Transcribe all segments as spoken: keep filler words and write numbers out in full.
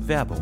Werbung.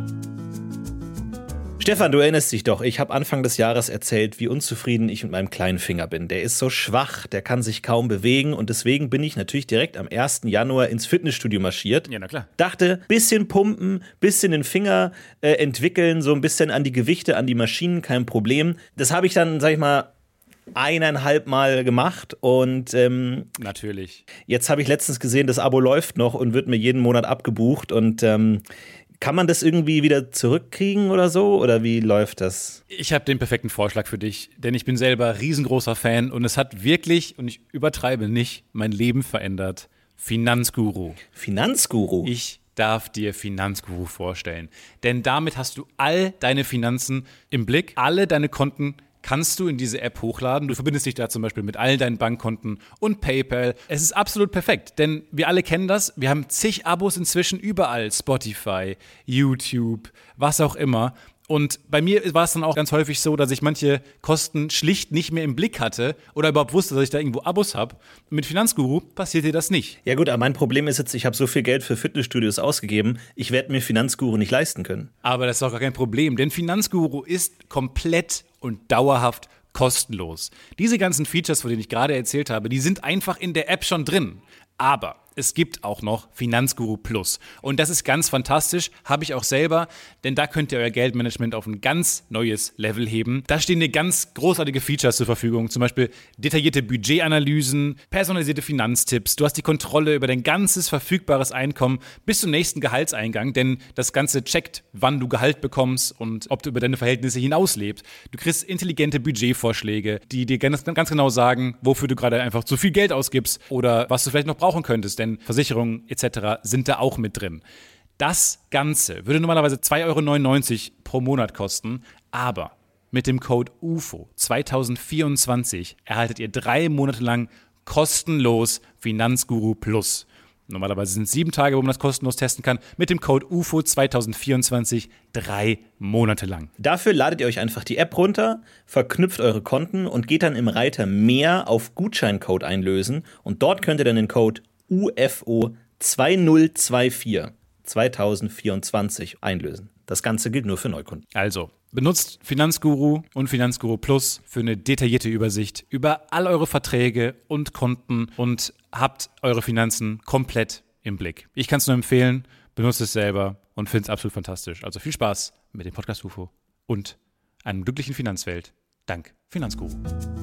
Stefan, du erinnerst dich doch, ich habe Anfang des Jahres erzählt, wie unzufrieden ich mit meinem kleinen Finger bin. Der ist so schwach, der kann sich kaum bewegen und deswegen bin ich natürlich direkt am ersten Januar ins Fitnessstudio marschiert. Ja, na klar. Dachte, bisschen pumpen, bisschen den Finger äh, entwickeln, so ein bisschen an die Gewichte, an die Maschinen, kein Problem. Das habe ich dann, sag ich mal, eineinhalb Mal gemacht und ähm, natürlich. Jetzt habe ich letztens gesehen, das Abo läuft noch und wird mir jeden Monat abgebucht und ähm, kann man das irgendwie wieder zurückkriegen oder so? Oder wie läuft das? Ich habe den perfekten Vorschlag für dich, denn ich bin selber riesengroßer Fan und es hat wirklich, und ich übertreibe nicht, mein Leben verändert. Finanzguru. Finanzguru? Ich darf dir Finanzguru vorstellen. Denn damit hast du all deine Finanzen im Blick, alle deine Konten kannst du in diese App hochladen. Du verbindest dich da zum Beispiel mit all deinen Bankkonten und PayPal. Es ist absolut perfekt, denn wir alle kennen das. Wir haben zig Abos inzwischen überall. Spotify, YouTube, was auch immer. Und bei mir war es dann auch ganz häufig so, dass ich manche Kosten schlicht nicht mehr im Blick hatte oder überhaupt wusste, dass ich da irgendwo Abos habe. Mit Finanzguru passiert dir das nicht. Ja gut, aber mein Problem ist jetzt, ich habe so viel Geld für Fitnessstudios ausgegeben, ich werde mir Finanzguru nicht leisten können. Aber das ist auch gar kein Problem, denn Finanzguru ist komplett und dauerhaft kostenlos. Diese ganzen Features, von denen ich gerade erzählt habe, die sind einfach in der App schon drin. Aber es gibt auch noch Finanzguru Plus. Und das ist ganz fantastisch, habe ich auch selber, denn da könnt ihr euer Geldmanagement auf ein ganz neues Level heben. Da stehen dir ganz großartige Features zur Verfügung, zum Beispiel detaillierte Budgetanalysen, personalisierte Finanztipps. Du hast die Kontrolle über dein ganzes verfügbares Einkommen bis zum nächsten Gehaltseingang, denn das Ganze checkt, wann du Gehalt bekommst und ob du über deine Verhältnisse hinauslebst. Du kriegst intelligente Budgetvorschläge, die dir ganz, ganz genau sagen, wofür du gerade einfach zu viel Geld ausgibst oder was du vielleicht noch brauchen könntest, denn Versicherungen et cetera sind da auch mit drin. Das Ganze würde normalerweise zwei Euro neunundneunzig pro Monat kosten, aber mit dem Code U F O zwanzig vierundzwanzig erhaltet ihr drei Monate lang kostenlos Finanzguru Plus. Normalerweise sind es sieben Tage, wo man das kostenlos testen kann. Mit dem Code U F O zwanzig vierundzwanzig drei Monate lang. Dafür ladet ihr euch einfach die App runter, verknüpft eure Konten und geht dann im Reiter Mehr auf Gutscheincode einlösen. Und dort könnt ihr dann den Code U F O zwanzig vierundzwanzig zwanzig vierundzwanzig einlösen. Das Ganze gilt nur für Neukunden. Also, benutzt Finanzguru und Finanzguru Plus für eine detaillierte Übersicht über all eure Verträge und Konten und habt eure Finanzen komplett im Blick. Ich kann es nur empfehlen, benutzt es selber und finde es absolut fantastisch. Also viel Spaß mit dem Podcast U F O und einer glücklichen Finanzwelt. Dank Finanzguru.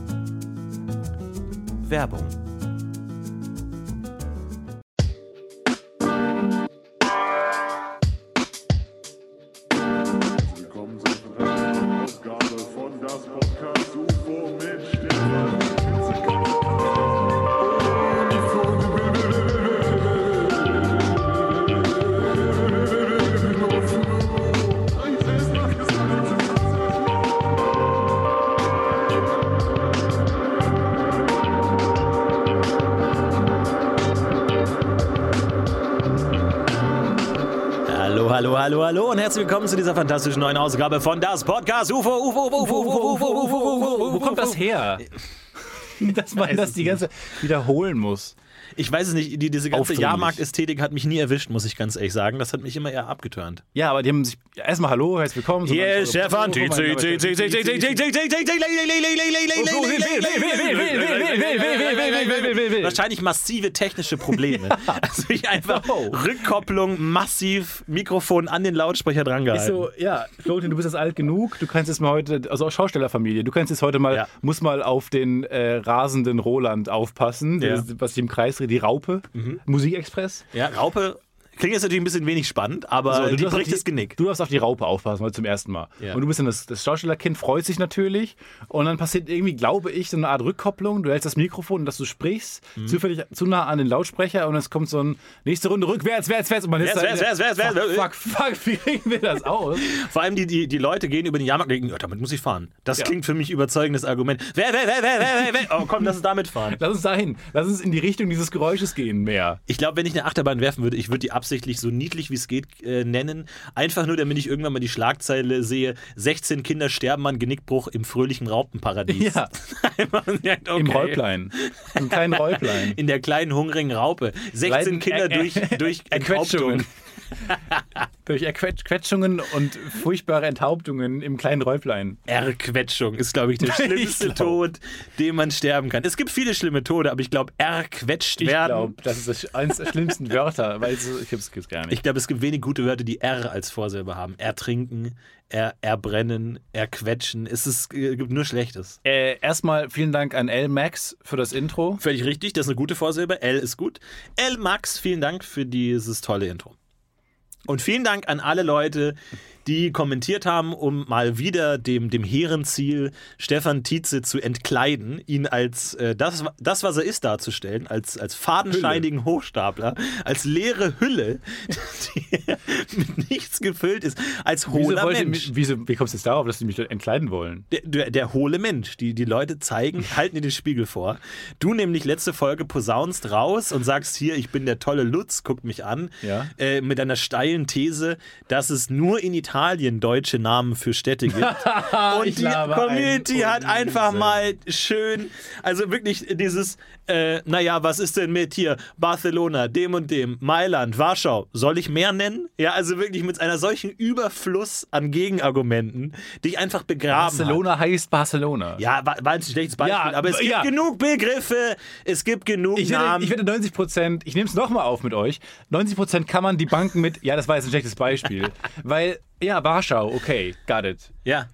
Werbung. Hallo, hallo, hallo und herzlich willkommen zu dieser fantastischen neuen Ausgabe von Das Podcast U F O, U F O, U F O, U F O, U F O, U F O, U F O. Wo kommt das her? Dass man das die ganze wiederholen muss. Ich weiß es nicht, die, diese ganze Aufdringlich. Jahrmarkt-Ästhetik hat mich nie erwischt, muss ich ganz ehrlich sagen. Das hat mich immer eher abgeturnt. Ja, aber die haben sich erstmal hallo, herzlich willkommen. Hier ist Stefan. Wahrscheinlich massive technische Probleme. Also ich einfach Rückkopplung, massiv Mikrofon an den Lautsprecher dran gehalten. So, ja, Florentin, du bist jetzt alt genug, du kannst jetzt mal heute, also auch Schaustellerfamilie, du kannst jetzt heute mal, ja. muss mal auf den äh, rasenden Roland aufpassen, ja. das, was sich im Kreis dreht, die Raupe, mhm. Musikexpress. Ja, Raupe. Klingt jetzt natürlich ein bisschen wenig spannend, aber so, die bricht das Genick. Du darfst auf die Raupe aufpassen, weil zum ersten Mal. Ja. Und du bist dann das, das Schauspielerkind, freut sich natürlich. Und dann passiert irgendwie, glaube ich, so eine Art Rückkopplung. Du hältst das Mikrofon, dass du sprichst, mhm. zufällig zu nah an den Lautsprecher und es kommt so ein nächste Runde rückwärts, wärts, wärts. Und man ist wärts, wärts, wärts, wärts, wärts. Fuck, fuck, fuck, wie kriegen wir das aus? Vor allem die, die, die Leute gehen über den Jahrmarkt und denken, oh, damit muss ich fahren. Das ja. klingt für mich überzeugendes Argument. Wer, wer, wer, wer, wer, wer. Oh komm, lass uns damit fahren. Lass uns dahin. Lass uns in die Richtung dieses Geräusches gehen mehr. Ich glaube, wenn ich eine Achterbahn werfen würde, ich würde die absichtlich so niedlich wie es geht äh, nennen. Einfach nur, damit ich irgendwann mal die Schlagzeile sehe, sechzehn Kinder sterben an Genickbruch im fröhlichen Raupenparadies. Ja. okay. Im Räuplein. Im kleinen Räuplein. In der kleinen hungrigen Raupe. sechzehn Leiden, Kinder äh, durch, durch Entquetschungen. durch Erquetschungen und furchtbare Enthauptungen im kleinen Räuflein. Erquetschung ist, glaube ich, der schlimmste Tod, den man sterben kann. Es gibt viele schlimme Tode, aber ich glaube, erquetscht ich werden. Ich glaube, das ist das eines der schlimmsten Wörter, weil es, ich es gibt's gar nicht. Ich glaube, es gibt wenig gute Wörter, die R als Vorsilbe haben. Ertrinken, er, erbrennen, erquetschen. Es ist, äh, gibt nur Schlechtes. Äh, erstmal vielen Dank an L Max für das Intro. Völlig richtig, das ist eine gute Vorsilbe. L ist gut. L Max, vielen Dank für dieses tolle Intro. Und vielen Dank an alle Leute, die kommentiert haben, um mal wieder dem, dem hehren Ziel, Stefan Tietze zu entkleiden, ihn als äh, das, das, was er ist, darzustellen, als, als fadenscheinigen Hülle. Hochstapler, als leere Hülle, die mit nichts gefüllt ist, als hohler wieso Mensch. Ihr, wieso, wie kommst du jetzt darauf, dass die mich entkleiden wollen? Der, der, der hohle Mensch. Die, die Leute zeigen, halten dir den Spiegel vor. Du nämlich letzte Folge posaunst raus und sagst hier, ich bin der tolle Lutz, guck mich an, ja. äh, mit einer steilen These, dass es nur in Italien deutsche Namen für Städte gibt. Und die Community ein hat einfach mal schön, also wirklich dieses, äh, naja, was ist denn mit hier Barcelona, dem und dem, Mailand, Warschau, soll ich mehr nennen? Ja, also wirklich mit einer solchen Überfluss an Gegenargumenten, die ich einfach begraben Barcelona hat. heißt Barcelona. Ja, war, war ein schlechtes Beispiel, ja, aber es gibt ja. genug Begriffe, es gibt genug ich Namen. Wette, ich wette neunzig Prozent, ich nehme es nochmal auf mit euch, neunzig Prozent kann man die Banken mit, ja, das war jetzt ein schlechtes Beispiel, weil, ja, Warschau, okay, got it. Ja.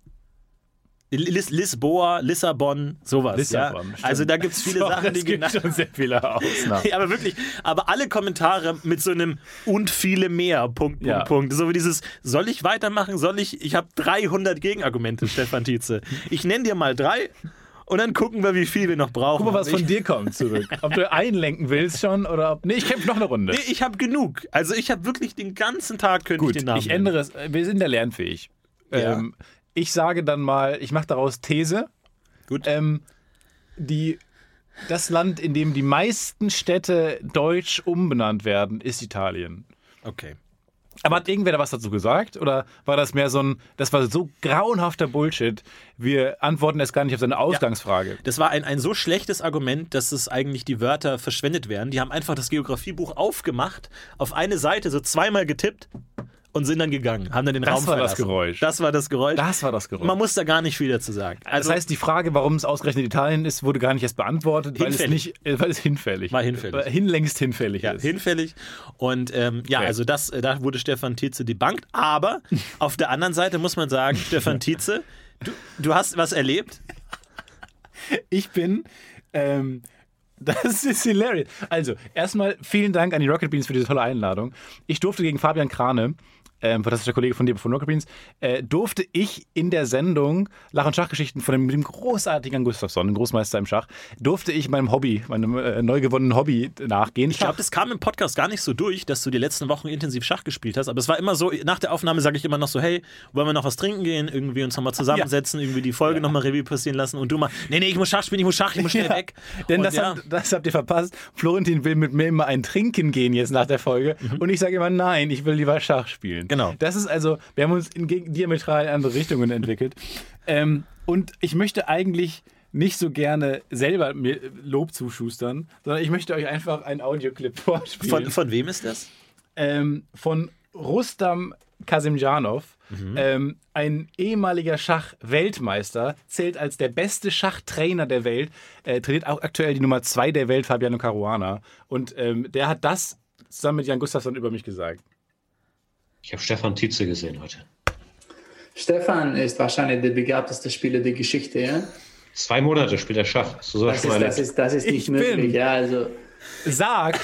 Lis- Lisboa, Lissabon, sowas. Lissabon, ja. Also da gibt es viele so, Sachen, die es gibt genannt schon sehr viele Ausnahmen. Ja, aber wirklich, aber alle Kommentare mit so einem und viele mehr, Punkt, Punkt, ja. Punkt. So wie dieses, soll ich weitermachen, soll ich, ich habe dreihundert Gegenargumente, Stefan Tietze. Ich nenne dir mal drei und dann gucken wir, wie viel wir noch brauchen. Guck mal, was ich, von dir kommt zurück. Ob du einlenken willst schon oder ob, nee, ich kämpfe noch eine Runde. Nee, ich habe genug. Also ich habe wirklich den ganzen Tag könnte Gut, ich den Namen ich ändere es, wir sind ja lernfähig. Ja. Ähm, ich sage dann mal, ich mache daraus These. Gut. Ähm, die, das Land, in dem die meisten Städte deutsch umbenannt werden, ist Italien. Okay. Aber hat irgendwer da was dazu gesagt? Oder war das mehr so ein, das war so grauenhafter Bullshit, wir antworten erst gar nicht auf seine Ausgangsfrage. Ja, das war ein, ein so schlechtes Argument, dass es eigentlich die Wörter verschwendet werden. Die haben einfach das Geografiebuch aufgemacht, auf eine Seite so zweimal getippt und sind dann gegangen, haben dann den Das Raum war verlassen. das Geräusch. Das war das Geräusch. Das war das Geräusch. Man muss da gar nicht viel dazu sagen. Also, das heißt, die Frage, warum es ausgerechnet Italien ist, wurde gar nicht erst beantwortet, weil es, nicht, weil es hinfällig war hinfällig. Hinlängst hinfällig ja, ist. hinfällig. Und ähm, ja, okay. also das, da wurde Stefan Tietze debunked. Aber auf der anderen Seite muss man sagen, Stefan Tietze, du, du hast was erlebt. Ich bin... Ähm, Das ist hilarious. Also, erstmal vielen Dank an die Rocket Beans für diese tolle Einladung. Ich durfte gegen Fabian Krane, ähm, fantastischer Kollege von dir von Rocket Beans, äh, durfte ich in der Sendung Lach- und Schachgeschichten von dem, dem großartigen Jan Gustafsson, dem Großmeister im Schach, durfte ich meinem Hobby, meinem äh, neu gewonnenen Hobby nachgehen. Ich glaube, das kam im Podcast gar nicht so durch, dass du die letzten Wochen intensiv Schach gespielt hast, aber es war immer so, nach der Aufnahme sage ich immer noch so, hey, wollen wir noch was trinken gehen, irgendwie uns nochmal zusammensetzen, ja. irgendwie die Folge ja. nochmal Revue passieren lassen und du mal, nee, nee, ich muss Schach spielen, ich muss Schach, ich muss schnell ja. weg. Denn und das, ja. habt, das habt ihr verpasst. Florentin will mit mir immer ein Trinken gehen jetzt nach der Folge mhm. und ich sage immer, nein, ich will lieber Schach spielen. Genau. Das ist also, wir haben uns in diametral andere Richtungen entwickelt. ähm, und ich möchte eigentlich nicht so gerne selber mir Lob zuschustern, sondern ich möchte euch einfach einen Audioclip vorspielen. Von, von wem ist das? Ähm, von Rustam Kasimjanov, mhm. ähm, ein ehemaliger Schach-Weltmeister, zählt als der beste Schachtrainer der Welt, äh, trainiert auch aktuell die Nummer zwei der Welt, Fabiano Caruana. Und ähm, der hat das zusammen mit Jan Gustafsson über mich gesagt. Ich habe Stefan Tietze gesehen heute. Stefan ist wahrscheinlich der begabteste Spieler der Geschichte, ja? Zwei Monate spielt er Schach. Hast du sowas das, schon ist, mal das, ist, das ist nicht ich möglich, bin, ja, also... Sagt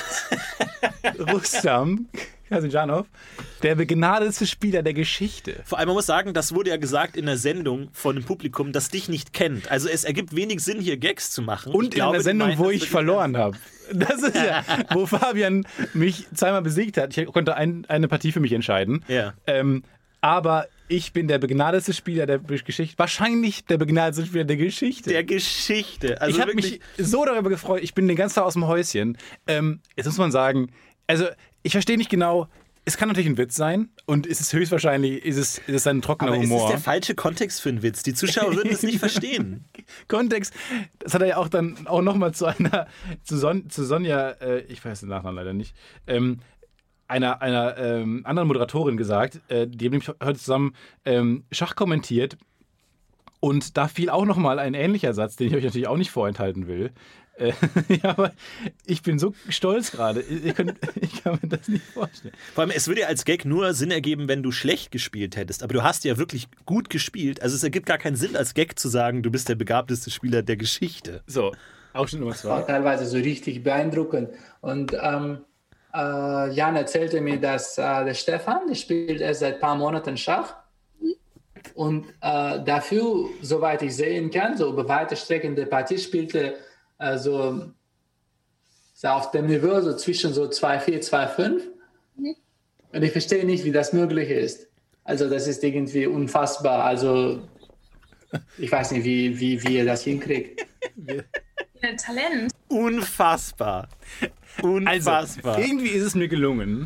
Rustam Kasimjanov, der begnadete Spieler der Geschichte. Vor allem, man muss sagen, das wurde ja gesagt in der Sendung von dem Publikum, das dich nicht kennt. Also es ergibt wenig Sinn, hier Gags zu machen. Und ich in glaube, einer Sendung, wo meinen, ich verloren habe. Das ist ja, wo Fabian mich zweimal besiegt hat. Ich konnte ein, eine Partie für mich entscheiden. Ja. Ähm, aber ich bin der begnadete Spieler der Geschichte. Wahrscheinlich der begnadete Spieler der Geschichte. Der Geschichte. Also ich habe mich so darüber gefreut. Ich bin den ganzen Tag aus dem Häuschen. Ähm, jetzt muss man sagen, also ich verstehe nicht genau, es kann natürlich ein Witz sein und es ist höchstwahrscheinlich, ist es, ist es ein trockener aber Humor. Aber ist der falsche Kontext für einen Witz? Die Zuschauer würden es nicht verstehen. Kontext, das hat er ja auch dann auch nochmal zu einer, zu, Son, zu Sonja, äh, ich weiß den Nachnamen leider nicht, ähm, einer, einer ähm, anderen Moderatorin gesagt, äh, die haben nämlich heute zusammen ähm, Schach kommentiert. Und da fiel auch nochmal ein ähnlicher Satz, den ich euch natürlich auch nicht vorenthalten will. Äh, ja, aber ich bin so stolz gerade. Ich, ich kann mir das nicht vorstellen. Vor allem, es würde ja als Gag nur Sinn ergeben, wenn du schlecht gespielt hättest. Aber du hast ja wirklich gut gespielt. Also es ergibt gar keinen Sinn, als Gag zu sagen, du bist der begabteste Spieler der Geschichte. So, Ausschnitt Nummer zwei. War teilweise so richtig beeindruckend. Und ähm, äh, Jan erzählte mir, dass äh, der Stefan, der spielt erst seit ein paar Monaten Schach. Und äh, dafür, soweit ich sehen kann, so über weite Strecken der Partie spielte also so auf dem Niveau so zwischen so zwei Komma vier, zwei Komma fünf. Und ich verstehe nicht, wie das möglich ist. Also das ist irgendwie unfassbar. Also ich weiß nicht, wie, wie, wie ihr das hinkriegt. Ein Talent. Unfassbar. Unfassbar. Also, irgendwie ist es mir gelungen.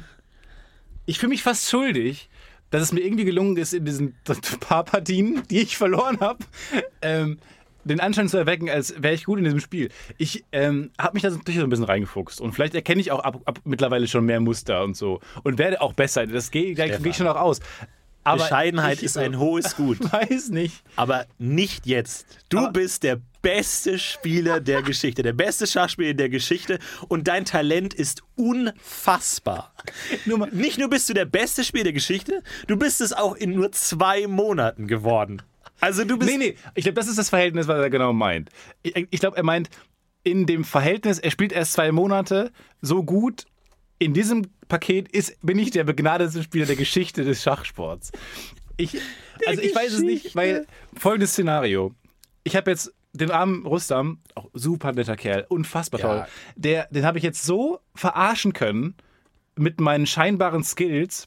Ich fühle mich fast schuldig, dass es mir irgendwie gelungen ist, in diesen paar Partien, die ich verloren habe, ähm, den Anschein zu erwecken, als wäre ich gut in diesem Spiel. Ich ähm, habe mich da natürlich so ein bisschen reingefuchst und vielleicht erkenne ich auch ab, ab mittlerweile schon mehr Muster und so und werde auch besser. Das gehe geh ich schon auch aus. Aber Bescheidenheit ich, ist ein hohes Gut. Weiß nicht. Aber nicht jetzt. Du Aber bist der beste Spieler der Geschichte, der beste Schachspieler der Geschichte und dein Talent ist unfassbar. Nur mal, Nicht nur bist du der beste Spieler der Geschichte, du bist es auch in nur zwei Monaten geworden. Also du bist... nee, nee, ich glaube, das ist das Verhältnis, was er genau meint. Ich, ich glaube, er meint, in dem Verhältnis, er spielt erst zwei Monate so gut, in diesem Paket ist, bin ich der begnadete Spieler der Geschichte des Schachsports. Ich, also ich weiß es nicht, weil folgendes Szenario. Ich habe jetzt den armen Rustam, auch super netter Kerl, unfassbar Ja. toll, der, den habe ich jetzt so verarschen können mit meinen scheinbaren Skills,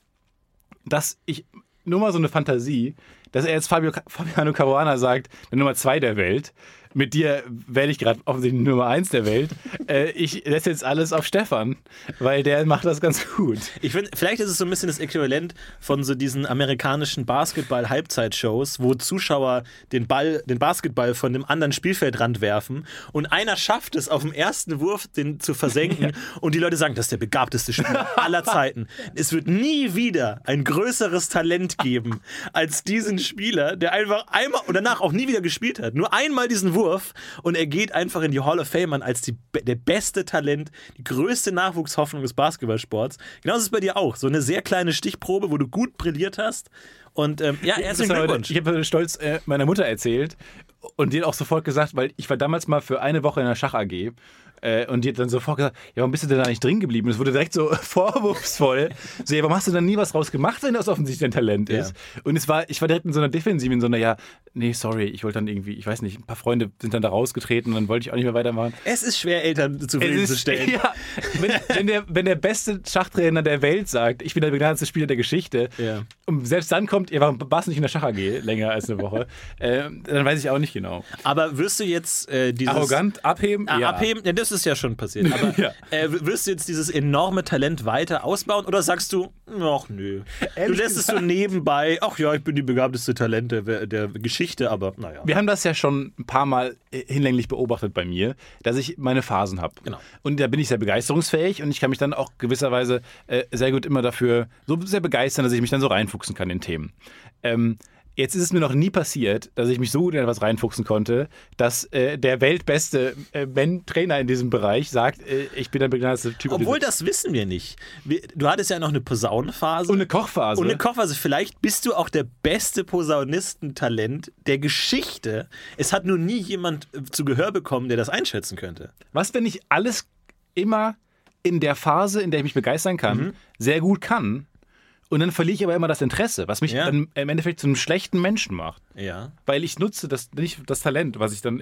dass ich, nur mal so eine Fantasie, dass er jetzt Fabio, Fabiano Caruana sagt, der Nummer zwei der Welt, mit dir werde ich gerade offensichtlich Nummer eins der Welt. Äh, ich setze jetzt alles auf Stefan, weil der macht das ganz gut. Ich finde, vielleicht ist es so ein bisschen das Äquivalent von so diesen amerikanischen Basketball-Halbzeitshows, wo Zuschauer den Ball, den Basketball von dem anderen Spielfeldrand werfen und einer schafft es auf dem ersten Wurf, den zu versenken und die Leute sagen, das ist der begabteste Spieler aller Zeiten. Es wird nie wieder ein größeres Talent geben als diesen Spieler, der einfach einmal und danach auch nie wieder gespielt hat. Nur einmal diesen Wurf und er geht einfach in die Hall of Fame an als die, der beste Talent, die größte Nachwuchshoffnung des Basketballsports. Genauso ist es bei dir auch. So eine sehr kleine Stichprobe, wo du gut brilliert hast. Und ähm, ja, herzlichen Glückwunsch. Ich habe stolz äh, meiner Mutter erzählt und die hat auch sofort gesagt, weil ich war damals mal für eine Woche in der Schach-A G äh, und die hat dann sofort gesagt, ja, warum bist du denn da nicht drin geblieben? Es wurde direkt so vorwurfsvoll. So, ja, warum hast du dann nie was draus gemacht, wenn das offensichtlich dein Talent ist? Ja. Und es war, ich war direkt in so einer Defensive, in so einer, ja, nee, sorry, ich wollte dann irgendwie, ich weiß nicht, ein paar Freunde sind dann da rausgetreten und dann wollte ich auch nicht mehr weitermachen. Es ist schwer, Eltern zufriedenzustellen. Ja, wenn, wenn, der, wenn der beste Schachtrainer der Welt sagt, ich bin der begnadete Spieler der Geschichte, ja. Und selbst dann kommt, ihr warst nicht in der Schach-A G länger als eine Woche, äh, dann weiß ich auch nicht genau. Aber wirst du jetzt äh, dieses... Arrogant abheben? Äh, ja. Abheben? Ja, das ist ja schon passiert. Aber ja. äh, wirst du jetzt dieses enorme Talent weiter ausbauen oder sagst du, ach nö, Ehrlich du lässt gesagt? es so nebenbei, ach ja, ich bin die begabteste Talent der, der Geschichte, aber naja. Wir haben das ja schon ein paar Mal hinlänglich beobachtet bei mir, dass ich meine Phasen habe. Genau. Und da bin ich sehr begeisterungsfähig und ich kann mich dann auch gewisserweise äh, sehr gut immer dafür so sehr begeistern, dass ich mich dann so reinfuchsen kann in Themen. Ähm, Jetzt ist es mir noch nie passiert, dass ich mich so gut in etwas reinfuchsen konnte, dass äh, der weltbeste äh, Trainer in diesem Bereich sagt, äh, ich bin der begnadete Typ. Obwohl, das wissen wir nicht. Wir, du hattest ja noch eine Posaunenphase. Und eine Kochphase. Und eine Kochphase. Vielleicht bist du auch der beste Posaunistentalent der Geschichte. Es hat nur nie jemand zu Gehör bekommen, der das einschätzen könnte. Was, wenn ich alles immer in der Phase, in der ich mich begeistern kann, mhm. sehr gut kann? Und dann verliere ich aber immer das Interesse, was mich ja. dann im Endeffekt zu einem schlechten Menschen macht. Ja. Weil ich nutze das nicht das Talent, was ich dann...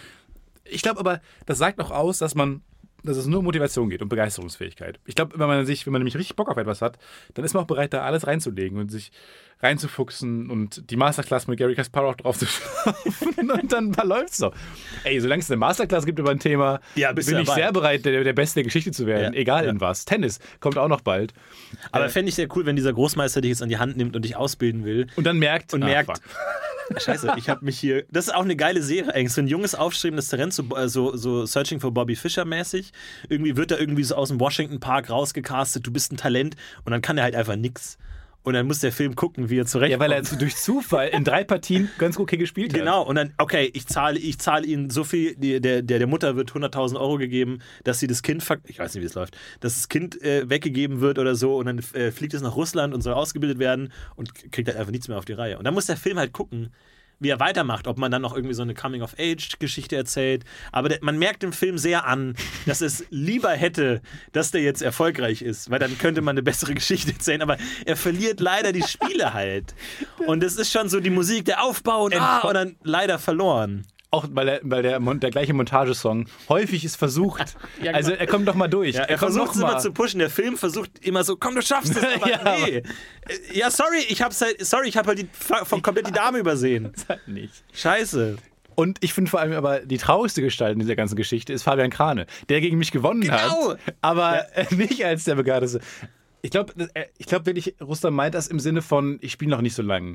Ich glaube aber, das sagt auch aus, dass man, dass es nur um Motivation geht und Begeisterungsfähigkeit. Ich glaube, wenn man sich, wenn man nämlich richtig Bock auf etwas hat, dann ist man auch bereit, da alles reinzulegen und sich reinzufuchsen und die Masterclass mit Garry Kasparov drauf zu schauen und dann läuft's so. Ey, solange es eine Masterclass gibt über ein Thema, ja, bin ich sehr bereit, der, der Beste der Geschichte zu werden, ja, egal ja. in was. Tennis kommt auch noch bald. Aber äh, fände ich sehr cool, wenn dieser Großmeister dich jetzt an die Hand nimmt und dich ausbilden will. Und dann merkt, und ah, merkt fuck. Scheiße, ich habe mich hier. Das ist auch eine geile Serie eigentlich. So ein junges, aufstrebendes Talent, so, so, so Searching for Bobby Fischer mäßig. Irgendwie wird er irgendwie so aus dem Washington Park rausgecastet, du bist ein Talent und dann kann er halt einfach nix. Und dann muss der Film gucken, wie er zurechtkommt. Ja, weil er durch Zufall in drei Partien ganz okay gespielt hat. Genau, und dann, okay, ich zahle ich zahle ihnen so viel, die, der, der, der Mutter wird hunderttausend Euro gegeben, dass sie das Kind, ich weiß nicht, wie es läuft, dass das Kind äh, weggegeben wird oder so und dann äh, fliegt es nach Russland und soll ausgebildet werden und kriegt halt einfach nichts mehr auf die Reihe. Und dann muss der Film halt gucken, wie er weitermacht, ob man dann noch irgendwie so eine Coming-of-Age-Geschichte erzählt. Aber der, man merkt im Film sehr an, dass es lieber hätte, dass der jetzt erfolgreich ist, weil dann könnte man eine bessere Geschichte erzählen. Aber er verliert leider die Spiele halt. Und es ist schon so die Musik, der Aufbau und, ah, und dann leider verloren. Auch weil, der, weil der, der gleiche Montagesong häufig ist versucht. Ja, genau. Also er kommt doch mal durch. Ja, er, er versucht es immer zu pushen. Der Film versucht immer so, komm, du schaffst es. Aber ja, nee. Aber ja, sorry, ich hab's halt, sorry, ich hab halt die, komplett die Dame übersehen. Das halt nicht. Scheiße. Und ich finde vor allem aber die traurigste Gestalt in dieser ganzen Geschichte ist Fabian Krane, der gegen mich gewonnen genau. hat. Aber ja. nicht als der Begehrteste. Ich glaube ich glaub wirklich, Rustam meint das im Sinne von, ich spiele noch nicht so lange.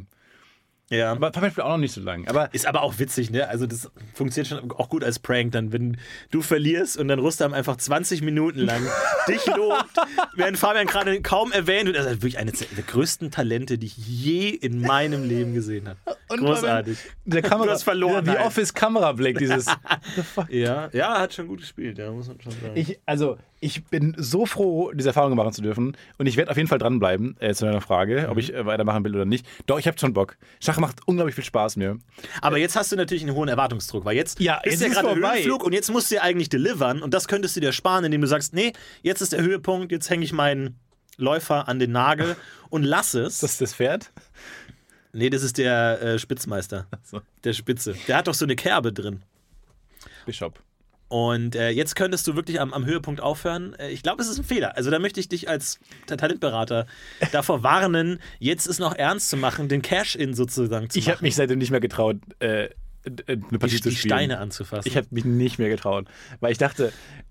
Ja. Aber Fabian spielt auch noch nicht so lang. Aber ist aber auch witzig, ne? Also das funktioniert schon auch gut als Prank, dann, wenn du verlierst und dann Rustam einfach zwanzig Minuten lang dich lobt, während Fabian gerade kaum erwähnt und er sagt, wirklich eines der größten Talente, die ich je in meinem Leben gesehen habe. Und großartig. Der Kamera, du hast verloren. Die Office-Kamerablick, dieses. ja, ja, hat schon gut gespielt, ja, muss man schon sagen. Ich, also, ich bin so froh, diese Erfahrung machen zu dürfen. Und ich werde auf jeden Fall dranbleiben, äh, zu deiner Frage, mhm. ob ich äh, weitermachen will oder nicht. Doch, ich habe schon Bock. Schach macht unglaublich viel Spaß mir. Aber jetzt hast du natürlich einen hohen Erwartungsdruck, weil jetzt ja, ist ja gerade Höhenflug und jetzt musst du ja eigentlich delivern und das könntest du dir sparen, indem du sagst, nee, jetzt ist der Höhepunkt, jetzt hänge ich meinen Läufer an den Nagel und lass es. Ist das das Pferd? Nee, das ist der äh, Spitzmeister. So. Der Spitze. Der hat doch so eine Kerbe drin. Bishop. Und äh, jetzt könntest du wirklich am, am Höhepunkt aufhören. Äh, ich glaube, es ist ein Fehler. Also da möchte ich dich als Talentberater davor warnen, jetzt es noch ernst zu machen, den Cash-In sozusagen zu ich machen. Ich habe mich seitdem nicht mehr getraut, äh, eine Partie die, zu die spielen. Steine anzufassen. Ich habe mich nicht mehr getraut, weil ich dachte,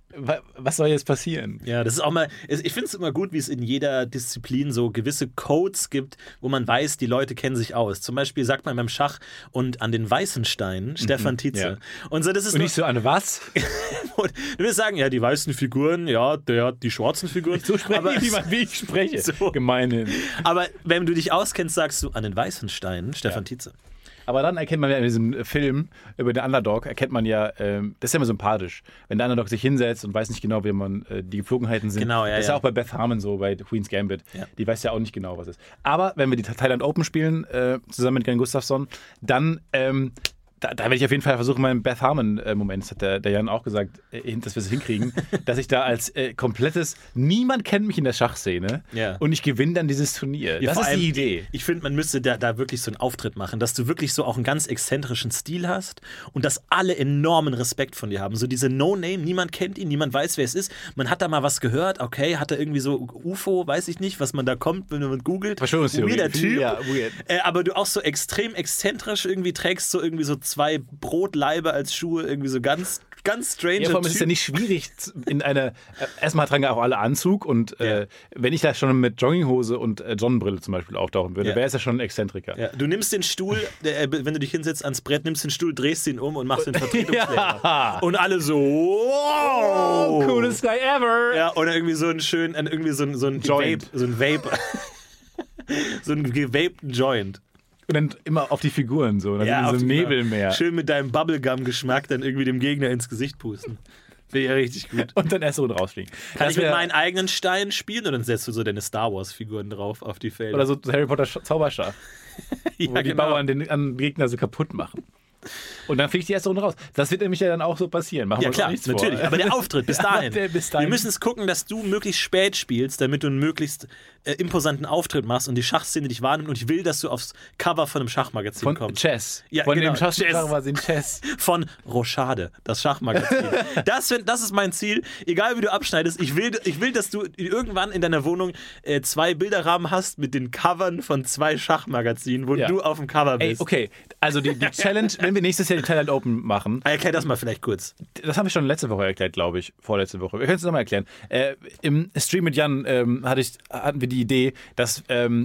was soll jetzt passieren? Ja, das ist auch mal, ich finde es immer gut, wie es in jeder Disziplin so gewisse Codes gibt, wo man weiß, die Leute kennen sich aus. Zum Beispiel sagt man beim Schach und an den weißen Steinen mhm, Stefan Tietze. Ja. Und, so, das ist und nicht so an was? Du wirst sagen, ja, die weißen Figuren, ja, der hat die schwarzen Figuren. So spreche aber, ich, wie, man, wie ich spreche. So. Gemeinhin. Aber wenn du dich auskennst, sagst du an den weißen Steinen Stefan ja. Tietze. Aber dann erkennt man ja in diesem Film über den Underdog, erkennt man ja, ähm, das ist ja immer sympathisch, wenn der Underdog sich hinsetzt und weiß nicht genau, wie man äh, die Gepflogenheiten sind. Genau, ja, das ist ja ja auch bei Beth Harmon so, bei Queen's Gambit. Ja. Die weiß ja auch nicht genau, was ist. Aber wenn wir die Thailand Open spielen, äh, zusammen mit Glenn Gustafsson, dann ähm, Da, da werde ich auf jeden Fall versuchen, meinen Beth Harmon-Moment, das hat der, der Jan auch gesagt, äh, dass wir es hinkriegen, dass ich da als äh, komplettes, niemand kennt mich in der Schachszene ja. und ich gewinne dann dieses Turnier. Ja, das ist allem, die Idee. Ich, ich finde, man müsste da, da wirklich so einen Auftritt machen, dass du wirklich so auch einen ganz exzentrischen Stil hast und dass alle enormen Respekt von dir haben. So diese No-Name, niemand kennt ihn, niemand weiß, wer es ist. Man hat da mal was gehört, okay, hat er irgendwie so U F O, weiß ich nicht, was man da kommt, wenn man googelt. Verschwörungstheorie. Weirder Typ. Ja, weird. Äh, aber du auch so extrem exzentrisch irgendwie trägst so irgendwie so zwei Brotleibe als Schuhe, irgendwie so ganz, ganz strange. Ja, vor allem ist es ja nicht schwierig in einer, erstmal tragen ja auch alle Anzug und ja. äh, wenn ich da schon mit Jogginghose und äh, Sonnenbrille zum Beispiel auftauchen würde, ja. wäre es ja schon ein Exzentriker. Ja. Du nimmst den Stuhl, äh, wenn du dich hinsetzt ans Brett, nimmst den Stuhl, drehst ihn um und machst den Vertretungslehrer. Ja. Und alle so, wow! Oh, coolest guy ever! Ja, oder irgendwie so ein schön, irgendwie so ein, so ein Vape, so ein Vape, so ein gewapten Joint. Und dann immer auf die Figuren so, dann ja, so ein Nebelmeer. Schön mit deinem Bubblegum-Geschmack dann irgendwie dem Gegner ins Gesicht pusten. Wäre ja richtig gut. Und dann erst so rausfliegen. Kann das ich mit meinen eigenen Steinen spielen oder dann setzt du so deine Star Wars-Figuren drauf auf die Felder? Oder so Harry Potter Zauberstab. ja, wo die genau. Bauern den an Gegner so kaputt machen. Und dann fliege ich die erste Runde raus. Das wird nämlich ja dann auch so passieren. Machen ja wir klar, nichts natürlich. Vor. Aber der Auftritt bis dahin. Ja, bis dahin. Wir müssen es gucken, dass du möglichst spät spielst, damit du einen möglichst äh, imposanten Auftritt machst und die Schachszene dich wahrnimmt. Und ich will, dass du aufs Cover von einem Schachmagazin von kommst. Chess. Ja, von genau. dem Schachmagazin Chess. Von Rochade, das Schachmagazin. das, das ist mein Ziel. Egal wie du abschneidest, ich will, ich will, dass du irgendwann in deiner Wohnung äh, zwei Bilderrahmen hast mit den Covern von zwei Schachmagazinen, wo ja. du auf dem Cover bist. Ey, okay, also die, die Challenge, wenn wir nächstes Jahr die Thailand Open machen. Erklär das mal vielleicht kurz. Das habe ich schon letzte Woche erklärt, glaube ich. Vorletzte Woche. Wir können es nochmal erklären. Äh, Im Stream mit Jan ähm, hatte ich, hatten wir die Idee, dass ähm,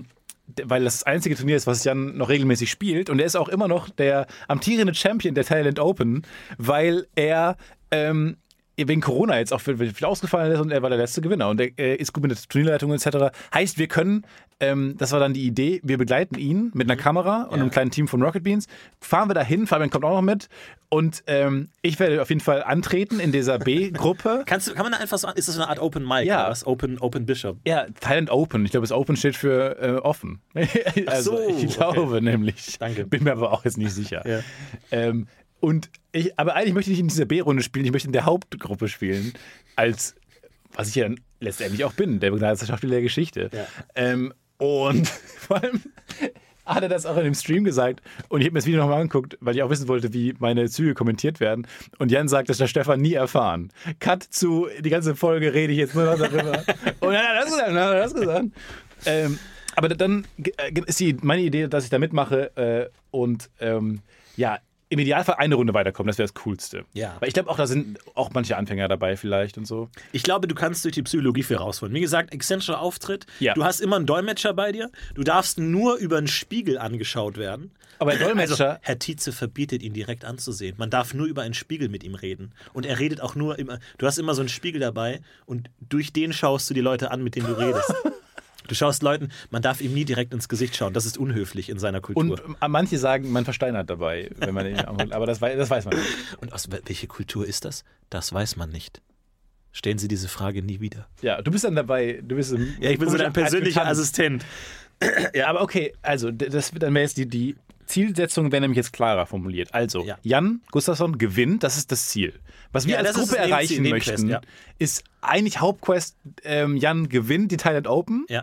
weil das das einzige Turnier ist, was Jan noch regelmäßig spielt. Und er ist auch immer noch der amtierende Champion der Thailand Open, weil er ähm, wegen Corona jetzt auch viel, viel ausgefallen ist und er war der letzte Gewinner. Und er äh, ist gut mit der Turnierleitung et cetera. Heißt, wir können, ähm, das war dann die Idee, wir begleiten ihn mit einer Kamera und Ja. einem kleinen Team von Rocket Beans. Fahren wir dahin, Fabian kommt auch noch mit. Und ähm, ich werde auf jeden Fall antreten in dieser B-Gruppe. Kannst du, kann man da einfach so, ist das so eine Art Open Mic Ja. oder was? Open, Open Bishop. Ja, Thailand Open. Ich glaube, das Open steht für äh, offen. Also, so, ich glaube okay. nämlich. Danke. Bin mir aber auch jetzt nicht sicher. Ja. Ähm, und ich, aber eigentlich möchte ich nicht in dieser B-Runde spielen, ich möchte in der Hauptgruppe spielen. Als, was ich ja letztendlich auch bin, der begleitete Schauspieler der Geschichte. Ja. Ähm, und vor allem hat er das auch in dem Stream gesagt. Und ich habe mir das Video nochmal angeguckt, weil ich auch wissen wollte, wie meine Züge kommentiert werden. Und Jan sagt, das hat der Stefan nie erfahren. Cut zu, die ganze Folge rede ich jetzt nur noch darüber. Und dann hat er das gesagt, dann hat er das gesagt. Ähm, aber dann ist die, meine Idee, dass ich da mitmache äh, und ähm, ja, im Idealfall eine Runde weiterkommen, das wäre das Coolste. Ja. Weil ich glaube auch, da sind auch manche Anfänger dabei vielleicht und so. Ich glaube, du kannst durch die Psychologie viel rausholen. Wie gesagt, Accenture Auftritt. Ja. Du hast immer einen Dolmetscher bei dir. Du darfst nur über einen Spiegel angeschaut werden. Aber der Dolmetscher... Also, Herr Tietze verbietet, ihn direkt anzusehen. Man darf nur über einen Spiegel mit ihm reden. Und er redet auch nur immer. Du hast immer so einen Spiegel dabei und durch den schaust du die Leute an, mit denen du redest. Du schaust Leuten, man darf ihm nie direkt ins Gesicht schauen. Das ist unhöflich in seiner Kultur. Und äh, manche sagen, man versteinert dabei, wenn man ihn anholt. Aber das, wei- das weiß man nicht. Und aus wel- welche Kultur ist das? Das weiß man nicht. Stellen Sie diese Frage nie wieder. Ja, du bist dann dabei. Du bist im, Ja, ich bin so dein persönlicher Assistent. Ja, aber okay, also d- das wird dann wäre jetzt die, die Zielsetzung wäre nämlich jetzt klarer formuliert. Also, Ja. Jan Gustafsson gewinnt, das ist das Ziel. Was wir Ja, als das ist Gruppe das erreichen Nebenziel, möchten, Nebenquest, ja. ist eigentlich Hauptquest, ähm, Jan gewinnt die Thailand Open. Ja.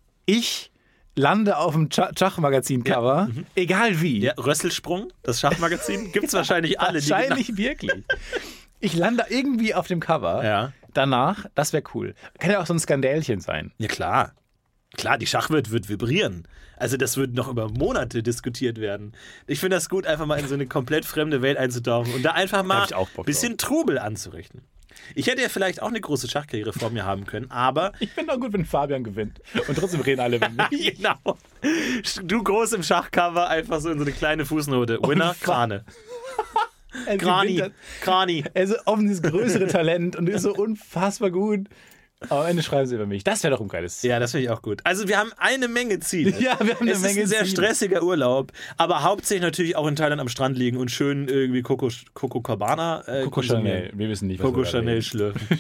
Ich lande auf dem Sch- Schachmagazin-Cover, egal wie. Ja, Rösselsprung, das Schachmagazin, gibt es wahrscheinlich alle. Die Wahrscheinlich wirklich. Ich lande irgendwie auf dem Cover. Ja. Danach, das wäre cool. Kann ja auch so ein Skandälchen sein. Ja, klar. Klar, die Schachwelt wird vibrieren. Also das wird noch über Monate diskutiert werden. Ich finde das gut, einfach mal in so eine komplett fremde Welt einzutauchen und da einfach mal hab ich auch Bock ein bisschen Trubel anzurichten. Ich hätte ja vielleicht auch eine große Schachkarriere vor mir haben können, aber Ich finde auch gut, wenn Fabian gewinnt. Und trotzdem reden alle mit mir. genau. Du groß im Schachcover, einfach so in so eine kleine Fußnote. Winner, Fa- Krane. Er Krani, gewinnt Krani. dann- Er ist offen dieses größere Talent und ist so unfassbar gut. Aber am Ende schreiben sie über mich. Das wäre doch ein geiles Ziel. Ja, das finde ich auch gut. Also wir haben eine Menge Ziele. Ja, wir haben eine es Menge ist ein sehr Ziele. stressiger Urlaub, aber hauptsächlich natürlich auch in Thailand am Strand liegen und schön irgendwie Coco, Coco Cabana äh, Coco konsumieren. Chanel. Wir wissen nicht, was Coco wir da Chanel reden. schlürfen.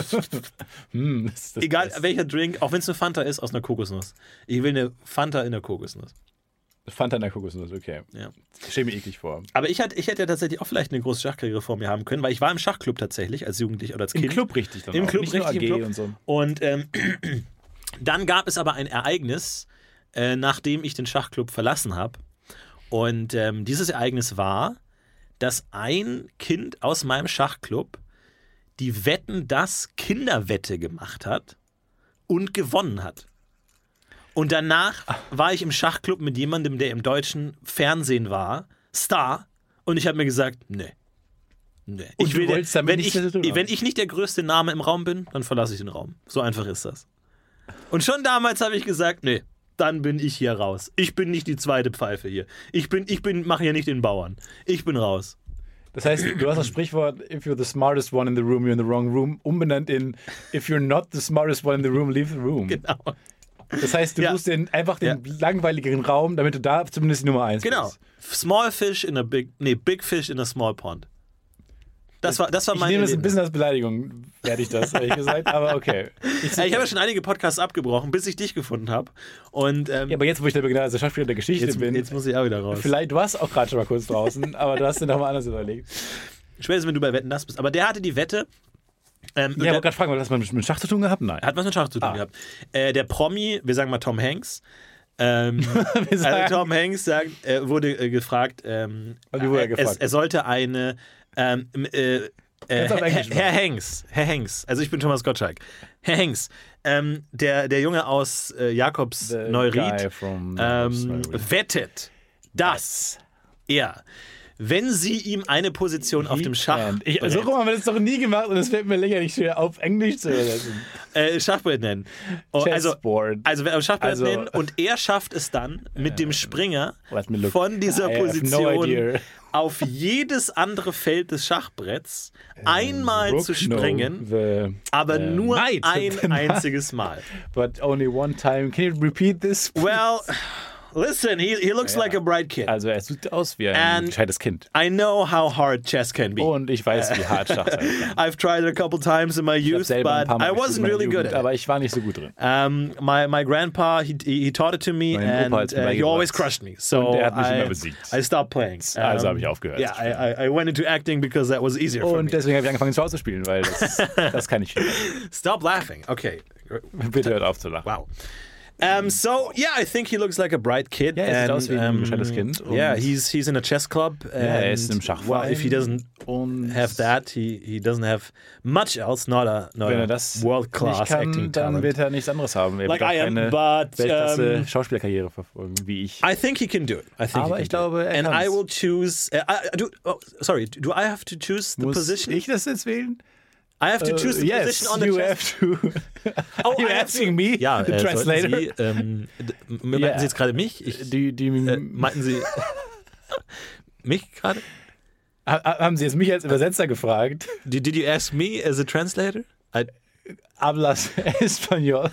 hm, das ist das Egal Beste. welcher Drink, auch wenn es eine Fanta ist, aus einer Kokosnuss. Ich will eine Fanta in der Kokosnuss. Fanta in der Kokosnuss, okay. Ja. Stell mir eklig vor. Aber ich, hatte, ich hätte ja tatsächlich auch vielleicht eine große Schachkarriere vor mir haben können, weil ich war im Schachclub tatsächlich als Jugendlicher oder als Im Kind. Club richtig dann Im auch. Club, Nicht nur richtig A G im Club. und so. Und ähm, dann gab es aber ein Ereignis, äh, nachdem ich den Schachclub verlassen habe. Und ähm, dieses Ereignis war, dass ein Kind aus meinem Schachclub die Wetten, das Kinderwette gemacht hat und gewonnen hat. Und danach war ich im Schachclub mit jemandem, der im deutschen Fernsehen war, Star, und ich habe mir gesagt, nee. Nee. Und Ich du will, wolltest damit wenn, nichts ich, mehr zu tun haben. wenn ich nicht der größte Name im Raum bin, dann verlasse ich den Raum. So einfach ist das. Und schon damals habe ich gesagt, nee, dann bin ich hier raus. Ich bin nicht die zweite Pfeife hier. Ich bin, ich bin, mache hier nicht den Bauern. Ich bin raus. Das heißt, du hast das Sprichwort, if you're the smartest one in the room, you're in the wrong room, umbenannt in, if you're not the smartest one in the room, leave the room. Genau. Das heißt, du Ja. suchst den, einfach den Ja. langweiligeren Raum, damit du da zumindest die Nummer eins Genau. bist. Small fish in a big, nee, big fish in a small pond. Das war, das war Ich mein nehme das ein Erlebnis. bisschen als Beleidigung, werde ich das, ehrlich gesagt, aber okay. Ich, Ja, ich habe ja schon einige Podcasts abgebrochen, bis ich dich gefunden habe. Und ähm, ja, aber jetzt, wo ich der begnadeter Schauspieler der Geschichte jetzt, bin, jetzt muss ich auch wieder raus. vielleicht, du warst auch gerade schon mal kurz draußen, aber du hast dir nochmal anders überlegt. Spätestens, wenn du bei Wetten, das bist. Aber der hatte die Wette. Ähm, und Ja, ich der, wollte gerade fragen, hat das mal mit Schach zu tun gehabt? Nein. hat was mit Schach zu tun Ah. gehabt. Äh, der Promi, wir sagen mal Tom Hanks, ähm, Wir also sagen- Tom Hanks sagt, äh, wurde äh, gefragt, ähm, Und wie wurde er äh, gefragt? Es, er sollte eine ähm, äh, äh, Kannst auf Herr, Englisch Herr Hanks, Herr Hanks, also ich bin Thomas Gottschalk. Herr Hanks, ähm, der, der Junge aus äh, Jakobs The Neuried, guy from Jakobs ähm, Neuried. wettet, dass er wenn sie ihm eine Position auf dem Schach And. Ich, so rum haben wir das doch nie gemacht und es fällt mir lächerlich schwer, auf Englisch zu übersetzen. äh, Schachbrett nennen. Oh, also, Chessboard. also wenn Schachbrett Also- nennen und er schafft es dann mit dem Springer let me look. von dieser I have no Position idea. auf jedes andere Feld des Schachbretts einmal Rook, zu springen, no, the, aber uh, nur knight. ein The knight. einziges Mal. But only one time. Can you repeat this? Well, listen, he, he looks like a bright kid. Also er sieht aus wie ein And- gescheites Kind. I know how hard chess can be. Und ich weiß, wie hart Schach sein kann. I've tried it a couple times in my Ich habe youth, selber ein but paar Mal I gespielt in wasn't meiner really good Jugend, at it. aber ich war nicht so gut drin. Um, my my grandpa he he taught it to me, Mein and Opa hat's mir uh, he beigebracht. always crushed me. So Und er hat mich I, immer besiegt. I stopped playing. Also habe ich aufgehört Yeah, zu I, I I went into acting because that was easier for Und me. deswegen habe ich angefangen, Schach zu spielen, weil das, das kann ich viel. Stop laughing. Okay. Bitte hört auf zu lachen. Wow. Um, so yeah, I think he looks like a bright kid. Ja, er sieht and, aus wie ein um, gescheites Kind. Und Yeah, he's he's in a chess club. ja, er ist and, im Schachverein. Well, if he doesn't und have that, he he doesn't have much else. Not a not wenn a er das world class nicht kann, acting dann talent. wird er nichts anderes haben. Er Like wird auch I am, keine but, Weltklasse um, Schauspielerkarriere verfolgen, wie ich. I think he can do it. I think Aber he can ich do glaube, it. er And kann's. I will choose. Uh, I, do, oh, sorry, do I have to choose the Muss position? ich das jetzt wählen? I have to choose the Uh, yes, position on the you chess. have to. Oh, Are you I have asking to- me, Ja, the äh, sollten translator? Sie, ähm, d- meinten Ja. Sie jetzt gerade mich? Ich, Die, die, äh, meinten Sie mich gerade? ha- haben Sie jetzt mich als Übersetzer gefragt? Did, did you ask me as a translator? I, Hablas Español?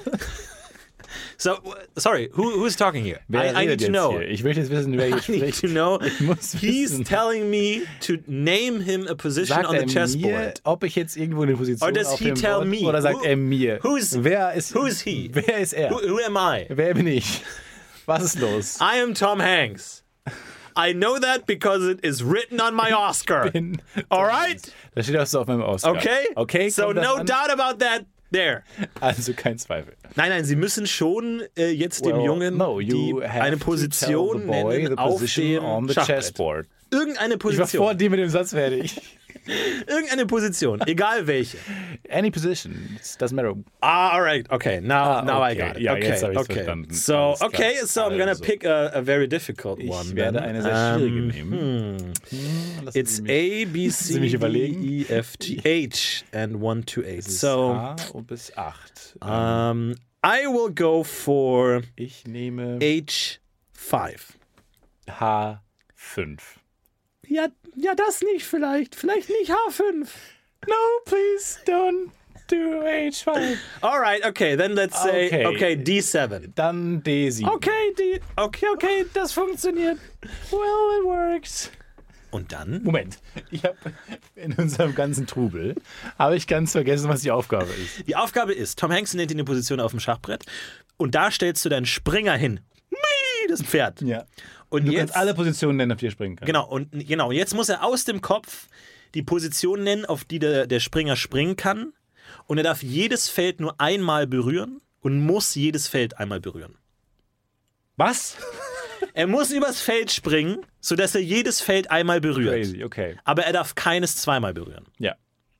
so, w- sorry, who who's talking here? Wer I, I redet need to jetzt know. Hier? Ich möchte jetzt wissen, wer hier I need spricht. to know. Ich muss He's wissen. telling me to name him a position Sagt on the er mir, chessboard. ob ich jetzt irgendwo eine Position Or does auf he dem tell Board, me? oder sagt Who- er mir? who's- wer ist who is he? Wer ist er? Who, who am I? Wer bin ich? Was ist los? I am Tom Hanks. I know that because it is written on my Oscar. Bin- All right? Da steht auch so auf meinem Oscar. Okay? Okay. So kommt das no an? doubt about that there. Also kein Zweifel. Nein, nein, Sie müssen schon äh, jetzt dem Well, Jungen no, you die, have eine to Position tell the boy nennen the auf position dem on the Schachbrett. chessboard. Irgendeine Ich war vor Position. dir mit dem Satz fertig. Irgendeine Position, egal welche. Any position, it doesn't matter. Ah, all right. Okay, now, Ah, now I okay. got it. Ja, okay, jetzt hab ich's okay. verstanden. So, Alles klar. okay, so I'm gonna Also. pick a, a very difficult Ich one. werde then. eine sehr schwierige Um, nehmen. Hm, lassen It's Sie mich- A, B, Sie C, mich D, überlegen? E, F, G, H and one to eight. bis So, A bis acht. um, I will go for Ich nehme H five. H fünf. Ja, ja, das nicht vielleicht. Vielleicht nicht H fünf. No, please don't do H five. All right, okay, then let's say, Okay. okay, D seven. Dann D sieben. Okay, D, okay, okay, das funktioniert. Well, it works. Und dann? Moment, ich habe in unserem ganzen Trubel habe ich ganz vergessen, was die Aufgabe ist. Die Aufgabe ist, Tom Hanks nennt dir eine Position auf dem Schachbrett und da stellst du deinen Springer hin. Hui, das Pferd. Ja. Und Du jetzt, kannst alle Positionen nennen, auf die er springen kann. genau, und genau, jetzt muss er aus dem Kopf die Position nennen, auf die der, der Springer springen kann. Und er darf jedes Feld nur einmal berühren und muss jedes Feld einmal berühren. Was? Er muss übers Feld springen, sodass er jedes Feld einmal berührt. Crazy, okay. Aber er darf keines zweimal berühren. Ja.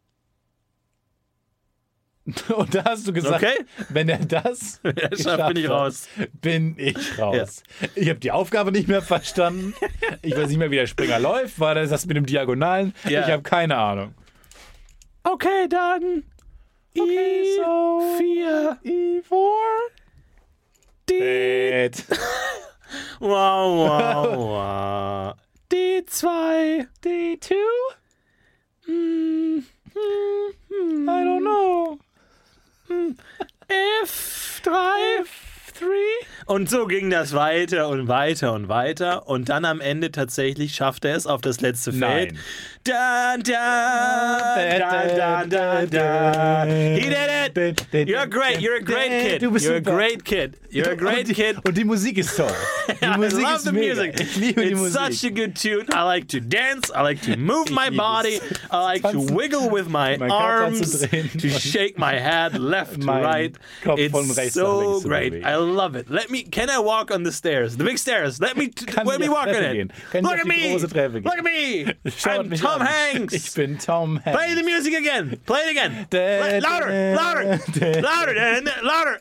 Und da hast du gesagt, Okay. wenn er das Er schafft, geschafft bin ich hat, raus. Bin ich raus. Ich habe die Aufgabe nicht mehr verstanden. Ich weiß nicht mehr, wie der Springer läuft. War das das mit dem Diagonalen? Ja. Ich habe keine Ahnung. Okay, dann. Okay, I so vier. E vier. D. Wow, wow, wow. D zwei. D zwei? Hm, hm, hm. I don't know. F drei. Und so ging das weiter und weiter und weiter. Und dann am Ende tatsächlich schafft er es auf das letzte Feld. Nein. Da, da, da, da, da, da. He did it! You're great, you're a great kid. Du bist You're a super. great kid. You're a great und die, kid. Und die Musik ist toll. Die I Musik love ist the mega. music. Ich liebe die It's Musik. such a good tune. I like to dance. I like to move my liebe body. es. I like to Tanzen, wiggle with my meinen Körper arms, zu drehen to und shake my head left to meinen right. Kopf It's von rechts nach so links zu great. bewegen. I love it. Let me. Can I walk on the stairs? The big stairs. Let me. Kann Let me ich auf walk on Treppe it. gehen? Kann ich Look auf at die me. große Treppe gehen? Look at me. Schaut I'm mich Tom an. Hanks. Ich bin Tom Hanks. Play the music again. Play it again. Da, Louder, da, louder, da. louder, Dan, louder.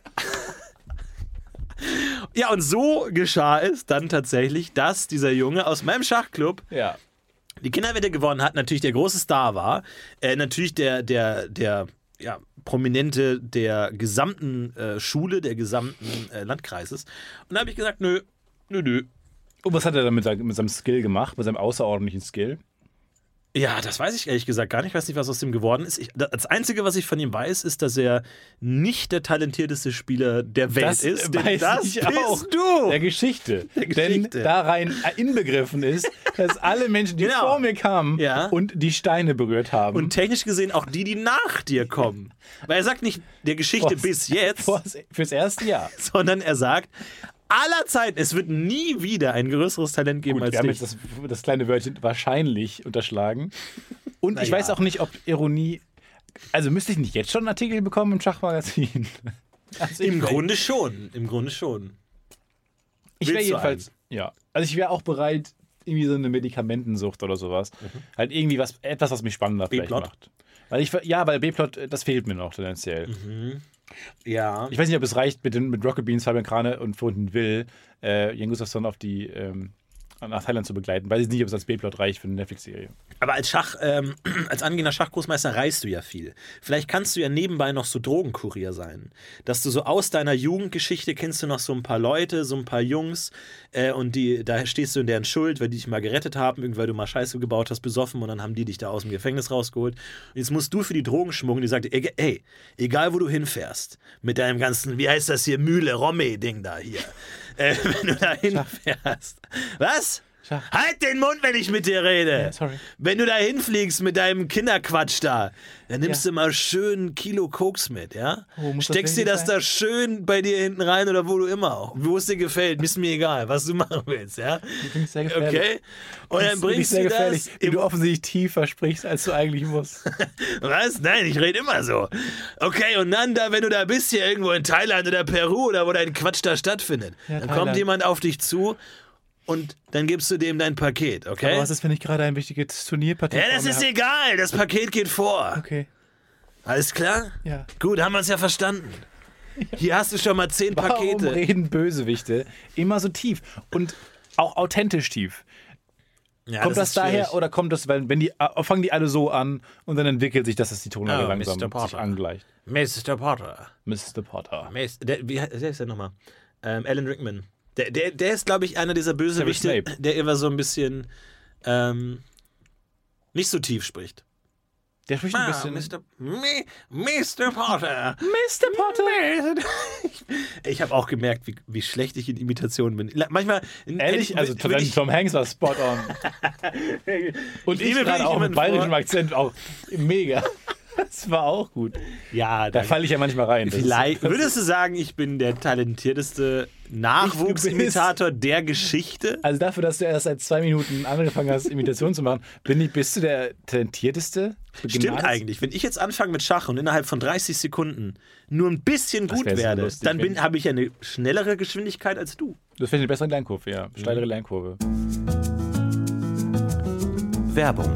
Ja, und so geschah es dann tatsächlich, dass dieser Junge aus meinem Schachclub Ja. Die Kinderwette gewonnen hat, natürlich der große Star war, äh, natürlich der, der, der ja, Prominente der gesamten äh, Schule, der gesamten äh, Landkreises. Und da habe ich gesagt, nö, nö, nö. Und was hat er dann mit, mit seinem Skill gemacht, mit seinem außerordentlichen Skill? Ja, das weiß ich ehrlich gesagt gar nicht. Ich weiß nicht, was aus dem geworden ist. Ich, das Einzige, was ich von ihm weiß, ist, dass er nicht der talentierteste Spieler der Welt Das ist. weiß das ich bist auch. du. Der Geschichte. Der Geschichte. Denn da rein inbegriffen ist, dass alle Menschen, die Genau. vor mir kamen Ja. und die Steine berührt haben. Und technisch gesehen auch die, die nach dir kommen. Weil er sagt nicht der Geschichte Vors- bis jetzt, Vors- Fürs erste Jahr. sondern er sagt, aller Zeiten, es wird nie wieder ein größeres Talent geben Gut, als wir haben dich. jetzt das, das kleine Wörtchen wahrscheinlich unterschlagen. Und ich Na weiß ja. auch nicht, ob Ironie. Also müsste ich nicht jetzt schon einen Artikel bekommen im Schachmagazin? Also Im ich wär- Grunde schon. Im Grunde schon. Ich wäre willst du jedenfalls. Ja. Also ich wäre auch bereit, irgendwie so eine Medikamentensucht oder sowas. Halt irgendwie was, etwas, was mich spannender vielleicht B-Plot? macht. Weil ich, ja, weil B-Plot, das fehlt mir noch tendenziell. Ja. Ich weiß nicht, ob es reicht mit, den, mit Rocket Beans, Fabian Krane und Florian Will, äh, Jan Gustafsson auf die, ähm, nach Thailand zu begleiten. Weiß ich nicht, ob es als B-Plot reicht für eine Netflix-Serie. Aber als Schach, ähm, als angehender Schachgroßmeister reist du ja viel. Vielleicht kannst du ja nebenbei noch so Drogenkurier sein. Dass du so aus deiner Jugendgeschichte kennst du noch so ein paar Leute, so ein paar Jungs äh, und die, da stehst du in deren Schuld, weil die dich mal gerettet haben, irgendwie weil du mal Scheiße gebaut hast, besoffen und dann haben die dich da aus dem Gefängnis rausgeholt. Und jetzt musst du für die Drogen schmuggeln, die sagt, ey, ey, egal wo du hinfährst, mit deinem ganzen, wie heißt das hier, Mühle, Romme-Ding da hier, äh, wenn du da hinfährst. Was? Schach. Halt den Mund, wenn ich mit dir rede. Ja, sorry. Wenn du da hinfliegst mit deinem Kinderquatsch da, dann nimmst Ja. du mal schön ein Kilo Koks mit, ja? Oh, muss das Steckst dir wirklich das sein? da schön bei dir hinten rein oder wo du immer auch. Wo es dir gefällt, ist mir egal, was du machen willst, ja? klingt sehr gefährlich. Okay? Und dann bringst sehr du gefährlich, das wie im du offensichtlich tiefer sprichst, als du eigentlich musst. Was? Nein, ich rede immer so. Okay, und dann da, wenn du da bist, hier irgendwo in Thailand oder Peru oder wo dein Quatsch da stattfindet, Ja, dann Thailand. kommt jemand auf dich zu und dann gibst du dem dein Paket, okay? Aber was ist, wenn ich gerade ein wichtiges Turnierpartie Ja, vor das mir ist hab? egal, das Paket geht vor. Okay, Alles klar? ja. Gut, haben wir uns ja verstanden. Hier hast du schon mal zehn Warum Pakete. reden Bösewichte immer so tief und auch authentisch tief? Ja, Kommt das, ist daher schwierig. oder kommt das, weil wenn die äh, fangen die alle so an und dann entwickelt sich, dass das die Tonlage Oh, langsam Mister sich Potter. angleicht? Mister Potter. Mister Potter. Mister Der, wie heißt der ist der nochmal? Ähm, Alan Rickman. Der, der, der ist, glaube ich, einer dieser Bösewichte, Severus Snape. der immer so ein bisschen ähm, nicht so tief spricht. Der spricht ein Ah, bisschen. Mister Mi- Mister Potter. Mister Potter. Ich habe auch gemerkt, wie, wie schlecht ich in Imitationen bin. La- Manchmal. Ehrlich? wenn- Also wenn ich- Tom Hanks war spot on. Und Ich ich liebe, wenn gerade ich auch mit jemanden bayerischem vor- Akzent auch mega. Das war auch gut. Ja, Da falle ich ja manchmal rein. Das ist- Vielleicht würdest du sagen, ich bin der talentierteste Nachwuchsimitator der Geschichte? Also dafür, dass du erst seit zwei Minuten angefangen hast, Imitationen zu machen, bin ich, bist du der talentierteste? Stimmt Begnadetste? eigentlich. Wenn ich jetzt anfange mit Schach und innerhalb von dreißig Sekunden nur ein bisschen Das gut wär so werde, lustig, dann wenn- bin- habe ich ja eine schnellere Geschwindigkeit als du. Das finde ich eine bessere Lernkurve, ja. Steilere Lernkurve. Werbung.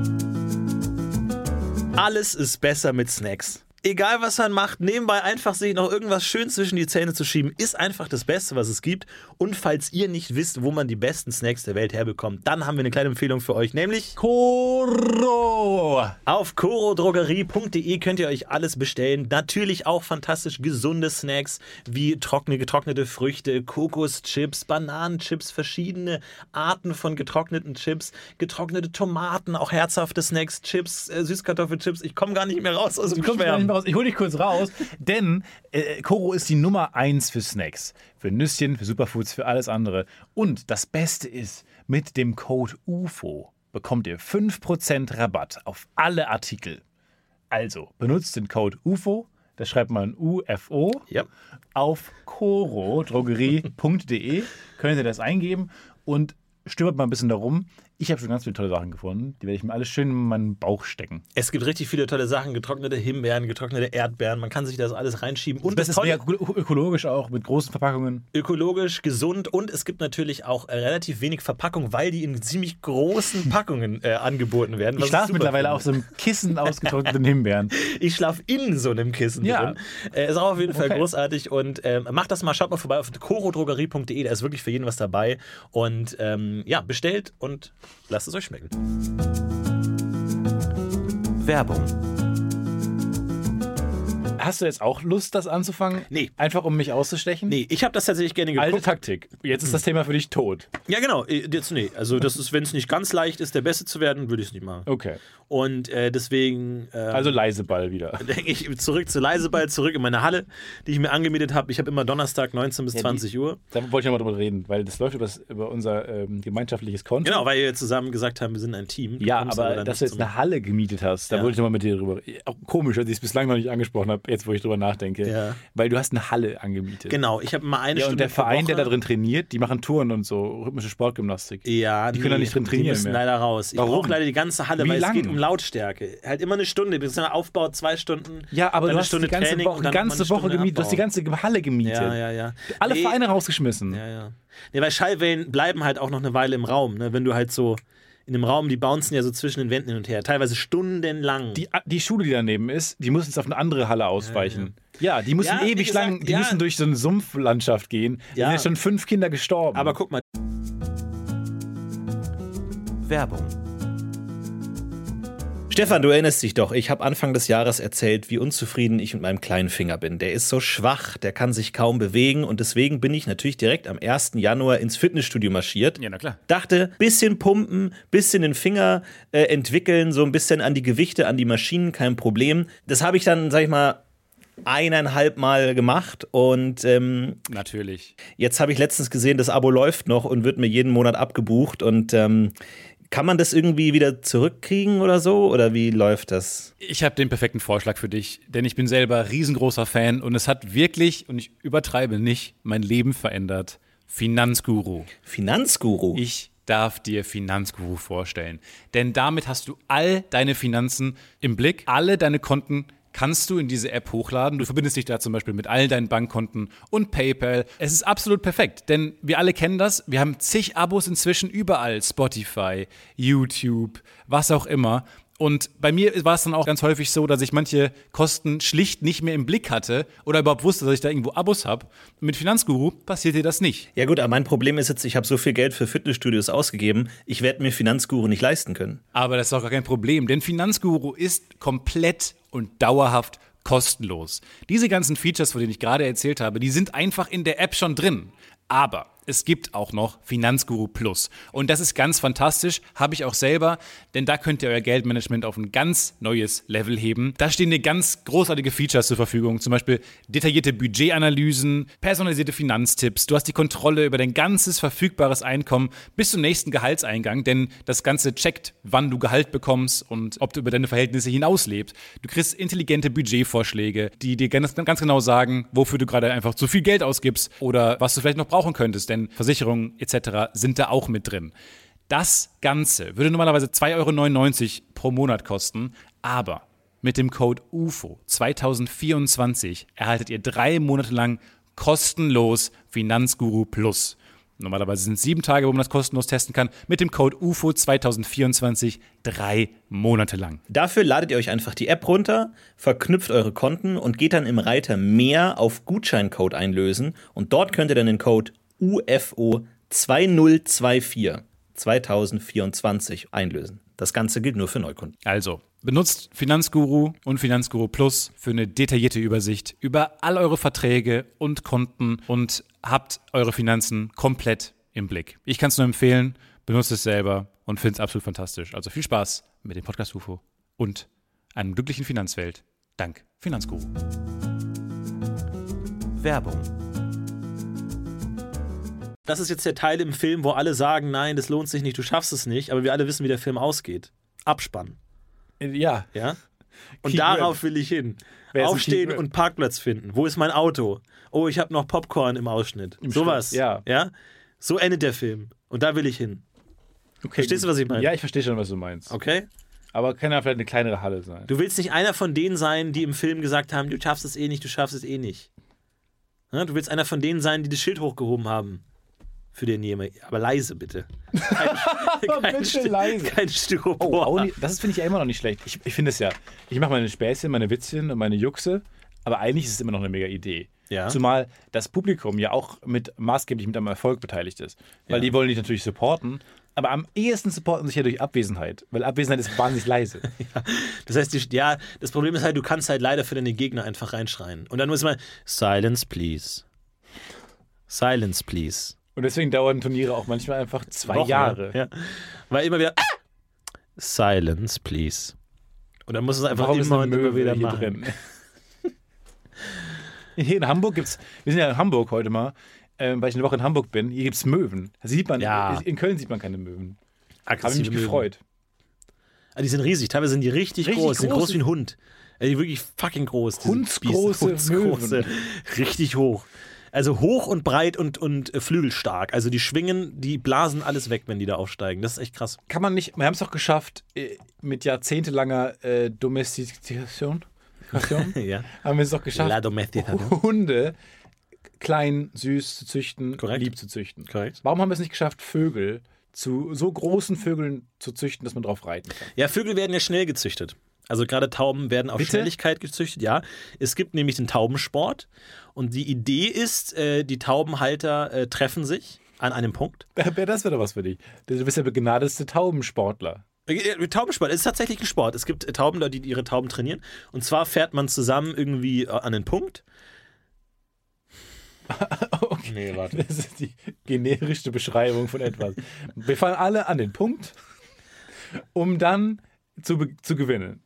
Alles ist besser mit Snacks. Egal, was man macht, nebenbei einfach sich noch irgendwas schön zwischen die Zähne zu schieben, ist einfach das Beste, was es gibt. Und falls ihr nicht wisst, wo man die besten Snacks der Welt herbekommt, dann haben wir eine kleine Empfehlung für euch, nämlich Koro! auf korodrogerie punkt de könnt ihr euch alles bestellen. Natürlich auch fantastisch gesunde Snacks wie trockene, getrocknete Früchte, Kokoschips, Bananenchips, verschiedene Arten von getrockneten Chips, getrocknete Tomaten, auch herzhafte Snacks, Chips, äh, Süßkartoffelchips. Ich komme gar nicht mehr raus aus dem Du kommst gar nicht Schwärmen. mehr raus. Ich hole dich kurz raus, denn äh, Koro ist die Nummer eins für Snacks. Für Nüsschen, für Superfoods, für alles andere. Und das Beste ist, mit dem Code U F O bekommt ihr fünf Prozent Rabatt auf alle Artikel. Also, benutzt den Code U F O, das schreibt man U F O, Ja. auf korodrogerie punkt de könnt ihr das eingeben und stöbert mal ein bisschen darum. Ich habe schon ganz viele tolle Sachen gefunden. Die werde ich mir alles schön in meinen Bauch stecken. Es gibt richtig viele tolle Sachen, getrocknete Himbeeren, getrocknete Erdbeeren. Man kann sich das alles reinschieben. Und Das das ist mega Tolle, öko- ökologisch auch, mit großen Verpackungen. ökologisch, gesund und es gibt natürlich auch äh, relativ wenig Verpackung, weil die in ziemlich großen Packungen äh, angeboten werden. Ich was schlafe super mittlerweile finde. auf so einem Kissen aus getrockneten Himbeeren. Ich schlafe in so einem Kissen Ja. drin. Äh, ist auch auf jeden Fall Okay. großartig und ähm, macht das mal, schaut mal vorbei auf korodrogerie punkt de, da ist wirklich für jeden was dabei und ähm, ja, bestellt und lasst es euch schmecken. Werbung. Hast du jetzt auch Lust, das anzufangen? Nee. Einfach um mich auszustechen? Nee, ich habe das tatsächlich gerne geguckt. Alte Taktik. Jetzt ist das Thema für dich tot. Ja, genau. Jetzt, nee. Also, das ist, wenn es nicht ganz leicht ist, der Beste zu werden, würde ich es nicht machen. Okay. Und äh, deswegen. Ähm, Also Leiseball wieder. denke ich zurück zu Leiseball, zurück in meine Halle, die ich mir angemietet habe. Ich habe immer Donnerstag neunzehn bis zwanzig Uhr. Da wollte ich nochmal drüber reden, weil das läuft über, das, über unser ähm, gemeinschaftliches Konto. Genau, weil wir zusammen gesagt haben, wir sind ein Team. Du Ja, kommst aber dann dass nicht du jetzt zum- eine Halle gemietet hast, da Ja. wollte ich nochmal mit dir drüber. Auch komisch, dass ich es bislang noch nicht angesprochen habe, jetzt wo ich drüber nachdenke. Ja. Weil du hast eine Halle angemietet. Genau, ich habe immer eine Ja, Stunde und der pro Verein, der Woche. da drin trainiert, die machen Touren und so, rhythmische Sportgymnastik. Ja, Die können da nicht drin trainieren Die müssen mehr. leider raus. Ich Warum? brauche leider die ganze Halle, Wie weil lang? es geht um Lautstärke. Halt immer eine Stunde. Bis zum Aufbau zwei Stunden. Ja, aber dann du eine hast Stunde die ganze Training Woche, und die dann ganze nochmal eine Woche Stunde gemietet, du hast die Abbau. ganze Halle gemietet. Ja, ja, ja. Alle Nee. Vereine rausgeschmissen. Ja, ja. Nee, weil Schallwellen bleiben halt auch noch eine Weile im Raum. Ne? Wenn du halt so in dem Raum, die bouncen ja so zwischen den Wänden hin und her. Teilweise stundenlang. Die, die Schule, die daneben ist, die muss jetzt auf eine andere Halle ausweichen. Ja, die müssen Ja, wie ewig gesagt, lang, die ja. müssen durch so eine Sumpflandschaft gehen. Da Ja. sind jetzt schon fünf Kinder gestorben. Aber guck mal. Werbung. Stefan, du erinnerst dich doch, ich habe Anfang des Jahres erzählt, wie unzufrieden ich mit meinem kleinen Finger bin. Der ist so schwach, der kann sich kaum bewegen und deswegen bin ich natürlich direkt am ersten Januar ins Fitnessstudio marschiert. Ja, na klar. Dachte, bisschen pumpen, bisschen den Finger äh, entwickeln, so ein bisschen an die Gewichte, an die Maschinen, kein Problem. Das habe ich dann, sag ich mal, eineinhalb Mal gemacht und ähm, Natürlich. jetzt habe ich letztens gesehen, das Abo läuft noch und wird mir jeden Monat abgebucht und ähm, kann man das irgendwie wieder zurückkriegen oder so? Oder wie läuft das? Ich habe den perfekten Vorschlag für dich, denn ich bin selber riesengroßer Fan und es hat wirklich, und ich übertreibe nicht, mein Leben verändert. Finanzguru. Finanzguru? Ich darf dir Finanzguru vorstellen. Denn damit hast du all deine Finanzen im Blick, alle deine Konten kannst du in diese App hochladen. Du verbindest dich da zum Beispiel mit all deinen Bankkonten und PayPal. Es ist absolut perfekt, denn wir alle kennen das. Wir haben zig Abos inzwischen überall. Spotify, YouTube, was auch immer. Und bei mir war es dann auch ganz häufig so, dass ich manche Kosten schlicht nicht mehr im Blick hatte oder überhaupt wusste, dass ich da irgendwo Abos habe. Mit Finanzguru passiert dir das nicht. Ja gut, aber mein Problem ist jetzt, ich habe so viel Geld für Fitnessstudios ausgegeben, ich werde mir Finanzguru nicht leisten können. Aber das ist auch gar kein Problem, denn Finanzguru ist komplett und dauerhaft kostenlos. Diese ganzen Features, von denen ich gerade erzählt habe, die sind einfach in der App schon drin. Aber es gibt auch noch Finanzguru Plus. Und das ist ganz fantastisch, habe ich auch selber, denn da könnt ihr euer Geldmanagement auf ein ganz neues Level heben. Da stehen dir ganz großartige Features zur Verfügung, zum Beispiel detaillierte Budgetanalysen, personalisierte Finanztipps. Du hast die Kontrolle über dein ganzes verfügbares Einkommen bis zum nächsten Gehaltseingang, denn das Ganze checkt, wann du Gehalt bekommst und ob du über deine Verhältnisse hinauslebst. Du kriegst intelligente Budgetvorschläge, die dir ganz, ganz genau sagen, wofür du gerade einfach zu viel Geld ausgibst oder was du vielleicht noch brauchen könntest, denn Versicherungen et cetera sind da auch mit drin. Das Ganze würde normalerweise zwei Euro neunundneunzig pro Monat kosten, aber mit dem Code U F O zwanzig vierundzwanzig erhaltet ihr drei Monate lang kostenlos Finanzguru Plus. Normalerweise sind es sieben Tage, wo man das kostenlos testen kann. Mit dem Code U F O zwanzig vierundzwanzig drei Monate lang. Dafür ladet ihr euch einfach die App runter, verknüpft eure Konten und geht dann im Reiter Mehr auf Gutscheincode einlösen und dort könnt ihr dann den Code U F O zwanzig vierundzwanzig zwanzig vierundzwanzig einlösen. Das Ganze gilt nur für Neukunden. Also, benutzt Finanzguru und Finanzguru Plus für eine detaillierte Übersicht über all eure Verträge und Konten und habt eure Finanzen komplett im Blick. Ich kann es nur empfehlen, benutzt es selber und finde es absolut fantastisch. Also viel Spaß mit dem Podcast U F O und einem glücklichen Finanzwelt. Dank Finanzguru. Werbung. Das ist jetzt der Teil im Film, wo alle sagen, nein, das lohnt sich nicht, du schaffst es nicht, aber wir alle wissen, wie der Film ausgeht. Abspann. Ja. Ja? Und Keyword. darauf will ich hin. Wer ist ein Aufstehen Keyword? und Parkplatz finden. Wo ist mein Auto? Oh, ich habe noch Popcorn im Ausschnitt. Im Sowas. Schnitt, ja. ja. So endet der Film. Und da will ich hin. Okay, Verstehst du, was ich meine? Ja, ich verstehe schon, was du meinst. Okay? Aber kann ja vielleicht eine kleinere Halle sein. Du willst nicht einer von denen sein, die im Film gesagt haben, du schaffst es eh nicht, du schaffst es eh nicht. Ja, du willst einer von denen sein, die das Schild hochgehoben haben. Für den jemand. Aber leise, bitte. Kein, kein, Bitte leise. Kein Styropor. Oh, auch nicht, das finde ich ja immer noch nicht schlecht. Ich, ich finde es ja. Ich mache meine Späßchen, meine Witzchen und meine Juxe, aber eigentlich ist es immer noch eine mega Idee. Ja. Zumal das Publikum ja auch mit maßgeblich mit am Erfolg beteiligt ist. Weil Ja. die wollen dich natürlich supporten, aber am ehesten supporten sich ja durch Abwesenheit. Weil Abwesenheit ist wahnsinnig leise. Das heißt, die, ja, das Problem ist halt, du kannst halt leider für deine Gegner einfach reinschreien. Und dann muss man, Silence, please. Silence, please. Und deswegen dauern Turniere auch manchmal einfach zwei Wochen, Jahre. Ja. Weil immer wieder, ah! Silence, please. Und dann muss es einfach Warum ist immer eine und immer Möwe wieder hier machen. drin? Hier in Hamburg gibt's, wir sind ja in Hamburg heute mal, äh, weil ich eine Woche in Hamburg bin, hier gibt es Möwen. Das sieht man, Ja. in Köln sieht man keine Möwen. Habe ich Aggressive mich Möwen. gefreut. Ah, die sind riesig, teilweise sind die richtig, Richtig groß, die sind große- groß wie ein Hund. Ja, die wirklich fucking groß. diese Hundsgroße Biester. Hundsgroße. Richtig hoch. Also hoch und breit und, und äh, flügelstark. Also die schwingen, die blasen alles weg, wenn die da aufsteigen. Das ist echt krass. Kann man nicht, wir haben es doch geschafft, äh, mit jahrzehntelanger äh, Domestikation, Ja. haben wir es doch geschafft, La Domesticata. Hunde klein, süß zu züchten, Korrekt. lieb zu züchten. Korrekt. Warum haben wir es nicht geschafft, Vögel zu so großen Vögeln zu züchten, dass man drauf reiten kann? Ja, Vögel werden ja schnell gezüchtet. Also gerade Tauben werden auf Bitte? Schnelligkeit gezüchtet, ja. Es gibt nämlich den Taubensport und die Idee ist, äh, die Taubenhalter äh, treffen sich an einem Punkt. Das wäre doch was für dich. Du bist der begnadetste Taubensportler. Äh, Taubensport, es ist tatsächlich ein Sport. Es gibt äh, Tauben, die ihre Tauben trainieren. Und zwar fährt man zusammen irgendwie äh, an einen Punkt. Okay. Nee, warte. Das ist die generischste Beschreibung von etwas. Wir fahren alle an den Punkt, um dann zu, be- zu gewinnen.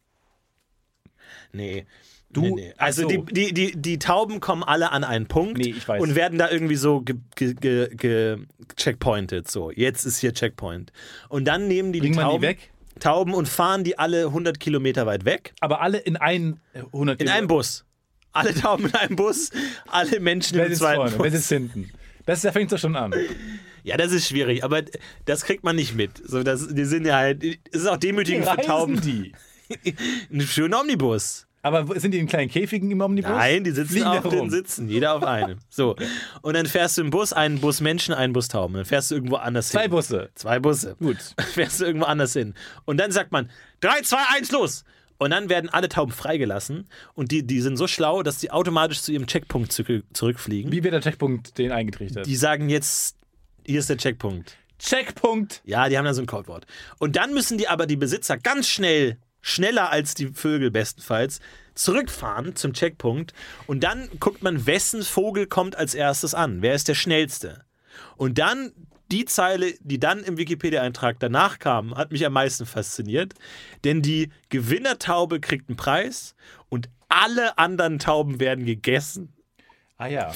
Nee. Du- nee, nee. Also ach so. die, die, die, die Tauben kommen alle an einen Punkt Nee, ich weiß. und werden da irgendwie so ge, ge, ge, ge checkpointed. So, jetzt ist hier Checkpoint. Und dann nehmen die die Bringt man die Tauben, weg? Tauben und fahren die alle hundert Kilometer weit weg. Aber alle in einen äh, hundert In einem Bus. Alle Tauben in einem Bus, alle Menschen Wer im sitzt zweiten vorne? Wer Bus. sitzt hinten? Das da fängt doch schon an. Ja, das ist schwierig, aber das kriegt man nicht mit. So, das, die sind ja halt, es ist auch demütigend für Tauben. die? Ein schöner Omnibus. Aber wo- sind die in kleinen Käfigen im Omnibus? Nein, die sitzen Fliegen auf da den rum? Sitzen, jeder auf einem. So. Und dann fährst du im Bus, einen Bus Menschen, einen Bus Tauben. Dann fährst du irgendwo anders Zwei hin. Busse. Zwei Busse. Gut. Dann fährst du irgendwo anders hin. Und dann sagt man, drei, zwei, eins, los! Und dann werden alle Tauben freigelassen. Und die, die sind so schlau, dass die automatisch zu ihrem Checkpunkt zurück, zurückfliegen. Wie wird der Checkpunkt den eingetrichtert? Die sagen jetzt, hier ist der Checkpunkt. Checkpunkt. Ja, die haben da so ein Codewort. Und dann müssen die aber die Besitzer ganz schnell, schneller als die Vögel bestenfalls, zurückfahren zum Checkpunkt. Und dann guckt man, wessen Vogel kommt als erstes an. Wer ist der schnellste? Und dann die Zeile, die dann im Wikipedia-Eintrag danach kam, hat mich am meisten fasziniert. Denn die Gewinnertaube kriegt einen Preis und alle anderen Tauben werden gegessen. Ah ja.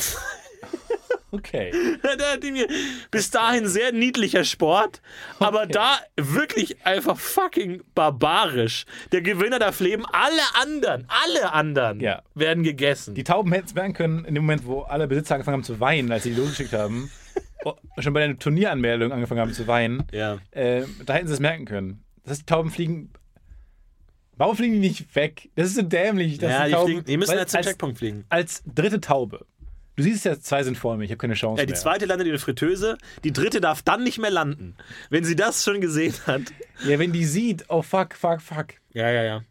Okay. Da dachte ich mir, bis dahin sehr niedlicher Sport, aber Okay. da wirklich einfach fucking barbarisch. Der Gewinner darf leben, alle anderen, alle anderen Ja. werden gegessen. Die Tauben hätten es merken können, in dem Moment, wo alle Besitzer angefangen haben zu weinen, als sie die losgeschickt haben, oh, schon bei der Turnieranmeldung angefangen haben zu weinen, ja. äh, da hätten sie es merken können. Das heißt, die Tauben fliegen. Warum fliegen die nicht weg? Das ist so dämlich. Dass ja, die, die, Tauben, fliegen, die müssen weil halt zum als, Checkpunkt fliegen. als dritte Taube. Du siehst ja, zwei sind vor mir, ich habe keine Chance Ja, die mehr. zweite landet in der Fritteuse, die dritte darf dann nicht mehr landen. Wenn sie das schon gesehen hat. Ja, wenn die sieht, oh fuck, fuck, fuck. Ja, ja, ja.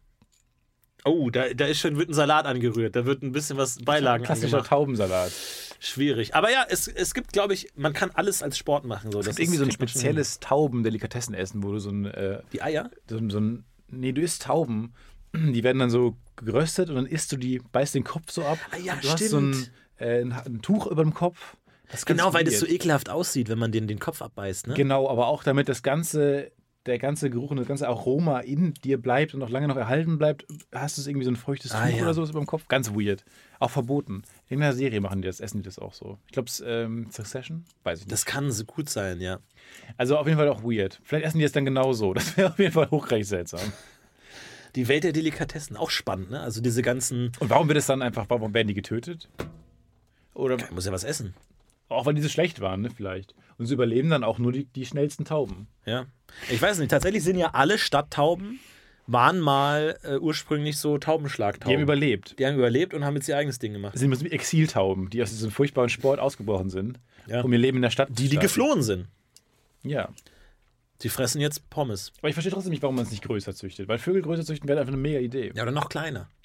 Oh, da, da ist schon, wird ein Salat angerührt, da wird ein bisschen was Beilagen Klassischer angemacht. Taubensalat. Schwierig. Aber ja, es, es gibt, glaube ich, man kann alles als Sport machen. So. Das Das ist irgendwie so ein kriegt man schon spezielles Tauben-Delikatessen-Essen, wo du so ein, äh, hin. Die Eier? so, ein- so ein, nee, du isst Tauben, die werden dann so geröstet und dann isst du die, beißt den Kopf so ab. Ah ja, du hast so ein, stimmt. äh, ein, ein Tuch über dem Kopf. Das ist ganz Genau, weil das so weird. ekelhaft aussieht, wenn man den, den Kopf abbeißt, ne? Genau, aber auch damit das ganze, der ganze Geruch und das ganze Aroma in dir bleibt und auch lange noch erhalten bleibt, hast du es irgendwie so ein feuchtes Ah, Tuch ja. oder so über dem Kopf. Ganz weird. Auch verboten. In einer Serie machen die das, essen die das auch so. Ich glaube, ähm, Succession? Weiß ich nicht. Das kann so gut sein, ja. Also auf jeden Fall auch weird. Vielleicht essen die das dann genauso. Das wäre auf jeden Fall hochgradig seltsam. Die Welt der Delikatessen, auch spannend, ne? Also diese ganzen. Und warum wird es dann einfach, warum werden die getötet? Oder Man muss ja was essen. auch weil die so schlecht waren, ne, vielleicht. Und sie überleben dann auch nur die, die schnellsten Tauben. Ja. Ich weiß nicht, tatsächlich sind ja alle Stadttauben, waren mal äh, ursprünglich so Taubenschlagtauben. Die haben überlebt. Die haben überlebt und haben jetzt ihr eigenes Ding gemacht. Das sind wie Exiltauben, die aus diesem furchtbaren Sport ausgebrochen sind, Ja. um ihr Leben in der Stadt zu Die, die starten. geflohen sind. Ja. Die fressen jetzt Pommes. Aber ich verstehe trotzdem nicht, warum man es nicht größer züchtet. Weil Vögel größer züchten wäre einfach eine mega Idee. Ja, oder noch kleiner.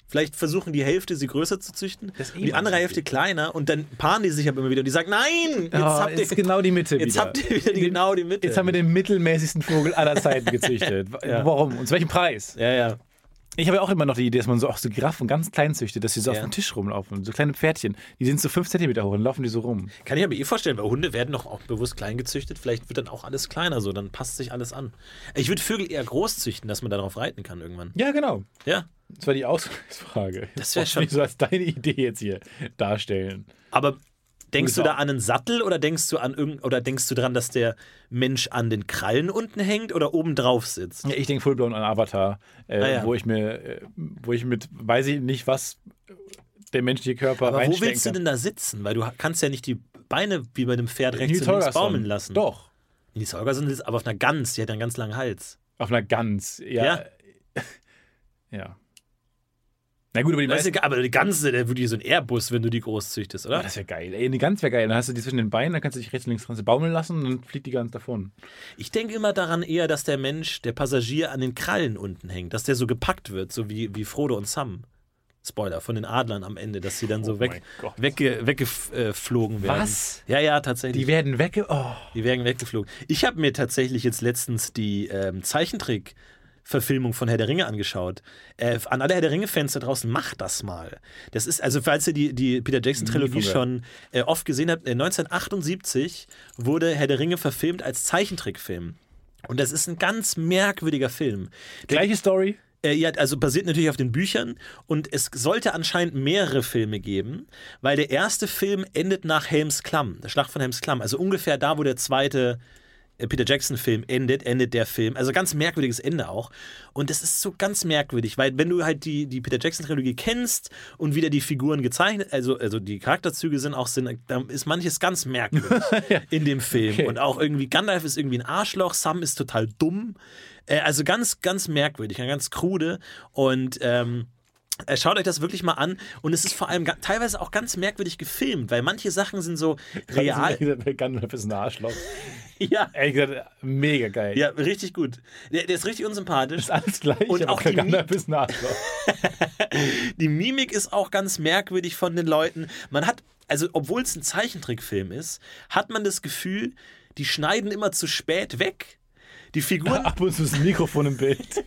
Vielleicht versuchen die Hälfte, sie größer zu züchten, Das ist eh und die andere meine Hälfte kleiner und dann paaren die sich aber immer wieder und die sagen, nein, jetzt Oh, habt ihr jetzt genau die Mitte Jetzt wieder. habt ihr wieder genau die Mitte. Jetzt haben wir den mittelmäßigsten Vogel aller Zeiten gezüchtet. Ja. Warum? Und zu welchem Preis? Ja, ja. Ich habe ja auch immer noch die Idee, dass man so auch so Giraffen ganz klein züchtet, dass sie so Ja. auf dem Tisch rumlaufen. So kleine Pferdchen. Die sind so fünf Zentimeter hoch und laufen die so rum. Kann ich mir eh vorstellen, weil Hunde werden doch auch bewusst klein gezüchtet. Vielleicht wird dann auch alles kleiner so, dann passt sich alles an. Ich würde Vögel eher groß züchten, dass man darauf reiten kann irgendwann. Ja, genau. Ja. Das war die Ausgangsfrage. Das wär Jetzt schon- wollte ich so als deine Idee jetzt hier darstellen. Aber denkst du Gute da an einen Sattel oder denkst du an irgend oder denkst du dran, dass der Mensch an den Krallen unten hängt oder oben drauf sitzt? Ja, ich denke fullblown an Avatar, äh, Ah, ja. wo ich mir, äh, wo ich mit, weiß ich nicht, was der menschliche Körper Aber wo reinstecken willst du kann. denn da sitzen? Weil du kannst ja nicht die Beine wie bei einem Pferd rechts Nils und links Holgersson. baumeln lassen. Doch. Nils Holgersson ist aber auf einer Gans, die hat einen ganz langen Hals. Auf einer Gans. Ja. Ja. Ja. Na gut, aber die Weißt meisten. du, aber die Gans, der würde so ein Airbus, wenn du die groß züchtest, Oh, oder? das wäre geil. Ey, eine Gans wäre geil. Dann hast du die zwischen den Beinen, dann kannst du dich rechts und links dran baumeln lassen und dann fliegt die Gans davon. Ich denke immer daran eher, dass der Mensch, der Passagier an den Krallen unten hängt, dass der so gepackt wird, so wie, wie Frodo und Sam. Spoiler, von den Adlern am Ende, dass sie dann so Oh weg, mein Gott. wegge, weggeflogen werden. Was? Ja, ja, tatsächlich. Die werden wegge... Oh. Die werden weggeflogen. Ich habe mir tatsächlich jetzt letztens die ähm, Zeichentrick-Verfilmung von Herr der Ringe angeschaut. Äh, an alle Herr der Ringe-Fans da draußen, macht das mal. Das ist, also falls ihr die, die Peter Jackson-Trilogie Nie schon äh, oft gesehen habt, äh, neunzehnhundertachtundsiebzig wurde Herr der Ringe verfilmt als Zeichentrickfilm. Und das ist ein ganz merkwürdiger Film. Gleiche Story. Äh, ja, also basiert natürlich auf den Büchern und es sollte anscheinend mehrere Filme geben, weil der erste Film endet nach Helms Klamm, der Schlacht von Helms Klamm, also ungefähr da, wo der zweite äh, Peter Jackson-Film endet, endet der Film, also ganz merkwürdiges Ende auch und das ist so ganz merkwürdig, weil wenn du halt die, die Peter Jackson-Trilogie kennst und wieder die Figuren gezeichnet, also, also die Charakterzüge sind auch, sind, da ist manches ganz merkwürdig in dem Film Okay. und auch irgendwie, Gandalf ist irgendwie ein Arschloch, Sam ist total dumm. Also ganz, ganz merkwürdig, ganz krude und ähm, schaut euch das wirklich mal an und es ist vor allem ga- teilweise auch ganz merkwürdig gefilmt, weil manche Sachen sind so real. Gandalf ist ein Arschloch. Ja, Ehrlich gesagt, mega geil. ja, richtig gut. Der, der ist richtig unsympathisch. Ist alles gleich, Und aber auch die Gandalf ist ein Arschloch. Die Mimik ist auch ganz merkwürdig von den Leuten. Man hat, also obwohl es ein Zeichentrickfilm ist, hat man das Gefühl, die schneiden immer zu spät weg. Die Figuren Ab und zu ist ein Mikrofon im Bild.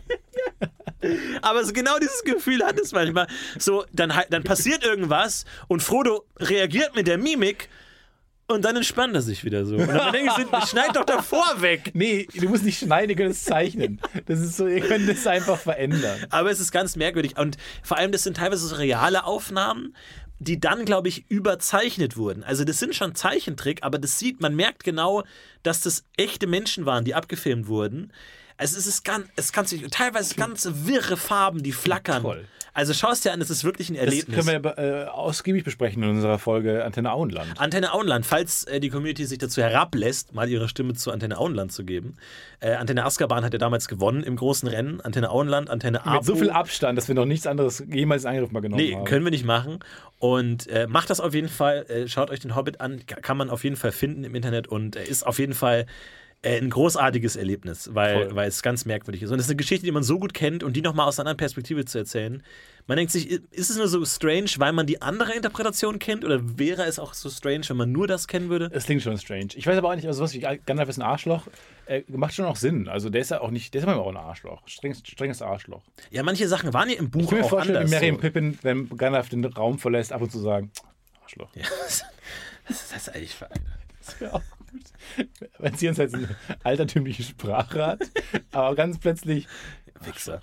Aber so genau dieses Gefühl hat es manchmal. So, dann, halt- dann passiert irgendwas und Frodo reagiert mit der Mimik und dann entspannt er sich wieder so. Und dann denke ich, schneid doch davor weg. Nee, du musst nicht schneiden, ihr könnt es zeichnen. Das ist so, ihr könnt es einfach verändern. Aber es ist ganz merkwürdig. Und vor allem, das sind teilweise so reale Aufnahmen, die dann, glaube ich, überzeichnet wurden. Also das sind schon Zeichentrick, aber das sieht, man merkt genau, dass das echte Menschen waren, die abgefilmt wurden. Also es ist ganz, es kann sich teilweise ganz wirre Farben, die flackern. Toll. Also schau es dir an, es ist wirklich ein Das Erlebnis. können wir äh, ausgiebig besprechen in unserer Folge Antenne Auenland. Antenne Auenland, falls äh, die Community sich dazu herablässt, mal ihre Stimme zu Antenne Auenland zu geben. Äh, Antenne Azkaban hat ja damals gewonnen im großen Rennen. Antenne Auenland, Antenne Apo. Mit so viel Abstand, dass wir noch nichts anderes jemals in Angriff mal genommen Nee, haben. können wir nicht machen. Und äh, macht das auf jeden Fall. Äh, schaut euch den Hobbit an. Kann man auf jeden Fall finden im Internet und äh, ist auf jeden Fall äh, ein großartiges Erlebnis, weil, Voll. weil es ganz merkwürdig ist. Und es ist eine Geschichte, die man so gut kennt und die nochmal aus einer anderen Perspektive zu erzählen. Man denkt sich, ist es nur so strange, weil man die andere Interpretation kennt? Oder wäre es auch so strange, wenn man nur das kennen würde? Es klingt schon strange. Ich weiß aber auch nicht, also sowas wie Gandalf ist ein Arschloch, äh, macht schon auch Sinn. Also der ist ja auch nicht, der ist manchmal auch ein Arschloch. Strenges, strenges Arschloch. Ja, manche Sachen waren ja im Ich Buch kann mir auch vorstellen, anders. wie Merry so. und Pippin, wenn Gandalf den Raum verlässt, ab und zu sagen, Arschloch. Ja, was ist das eigentlich für eine? Das wäre auch gut. Wenn sie uns jetzt eine altertümliche Sprache hat, aber ganz plötzlich Wichser.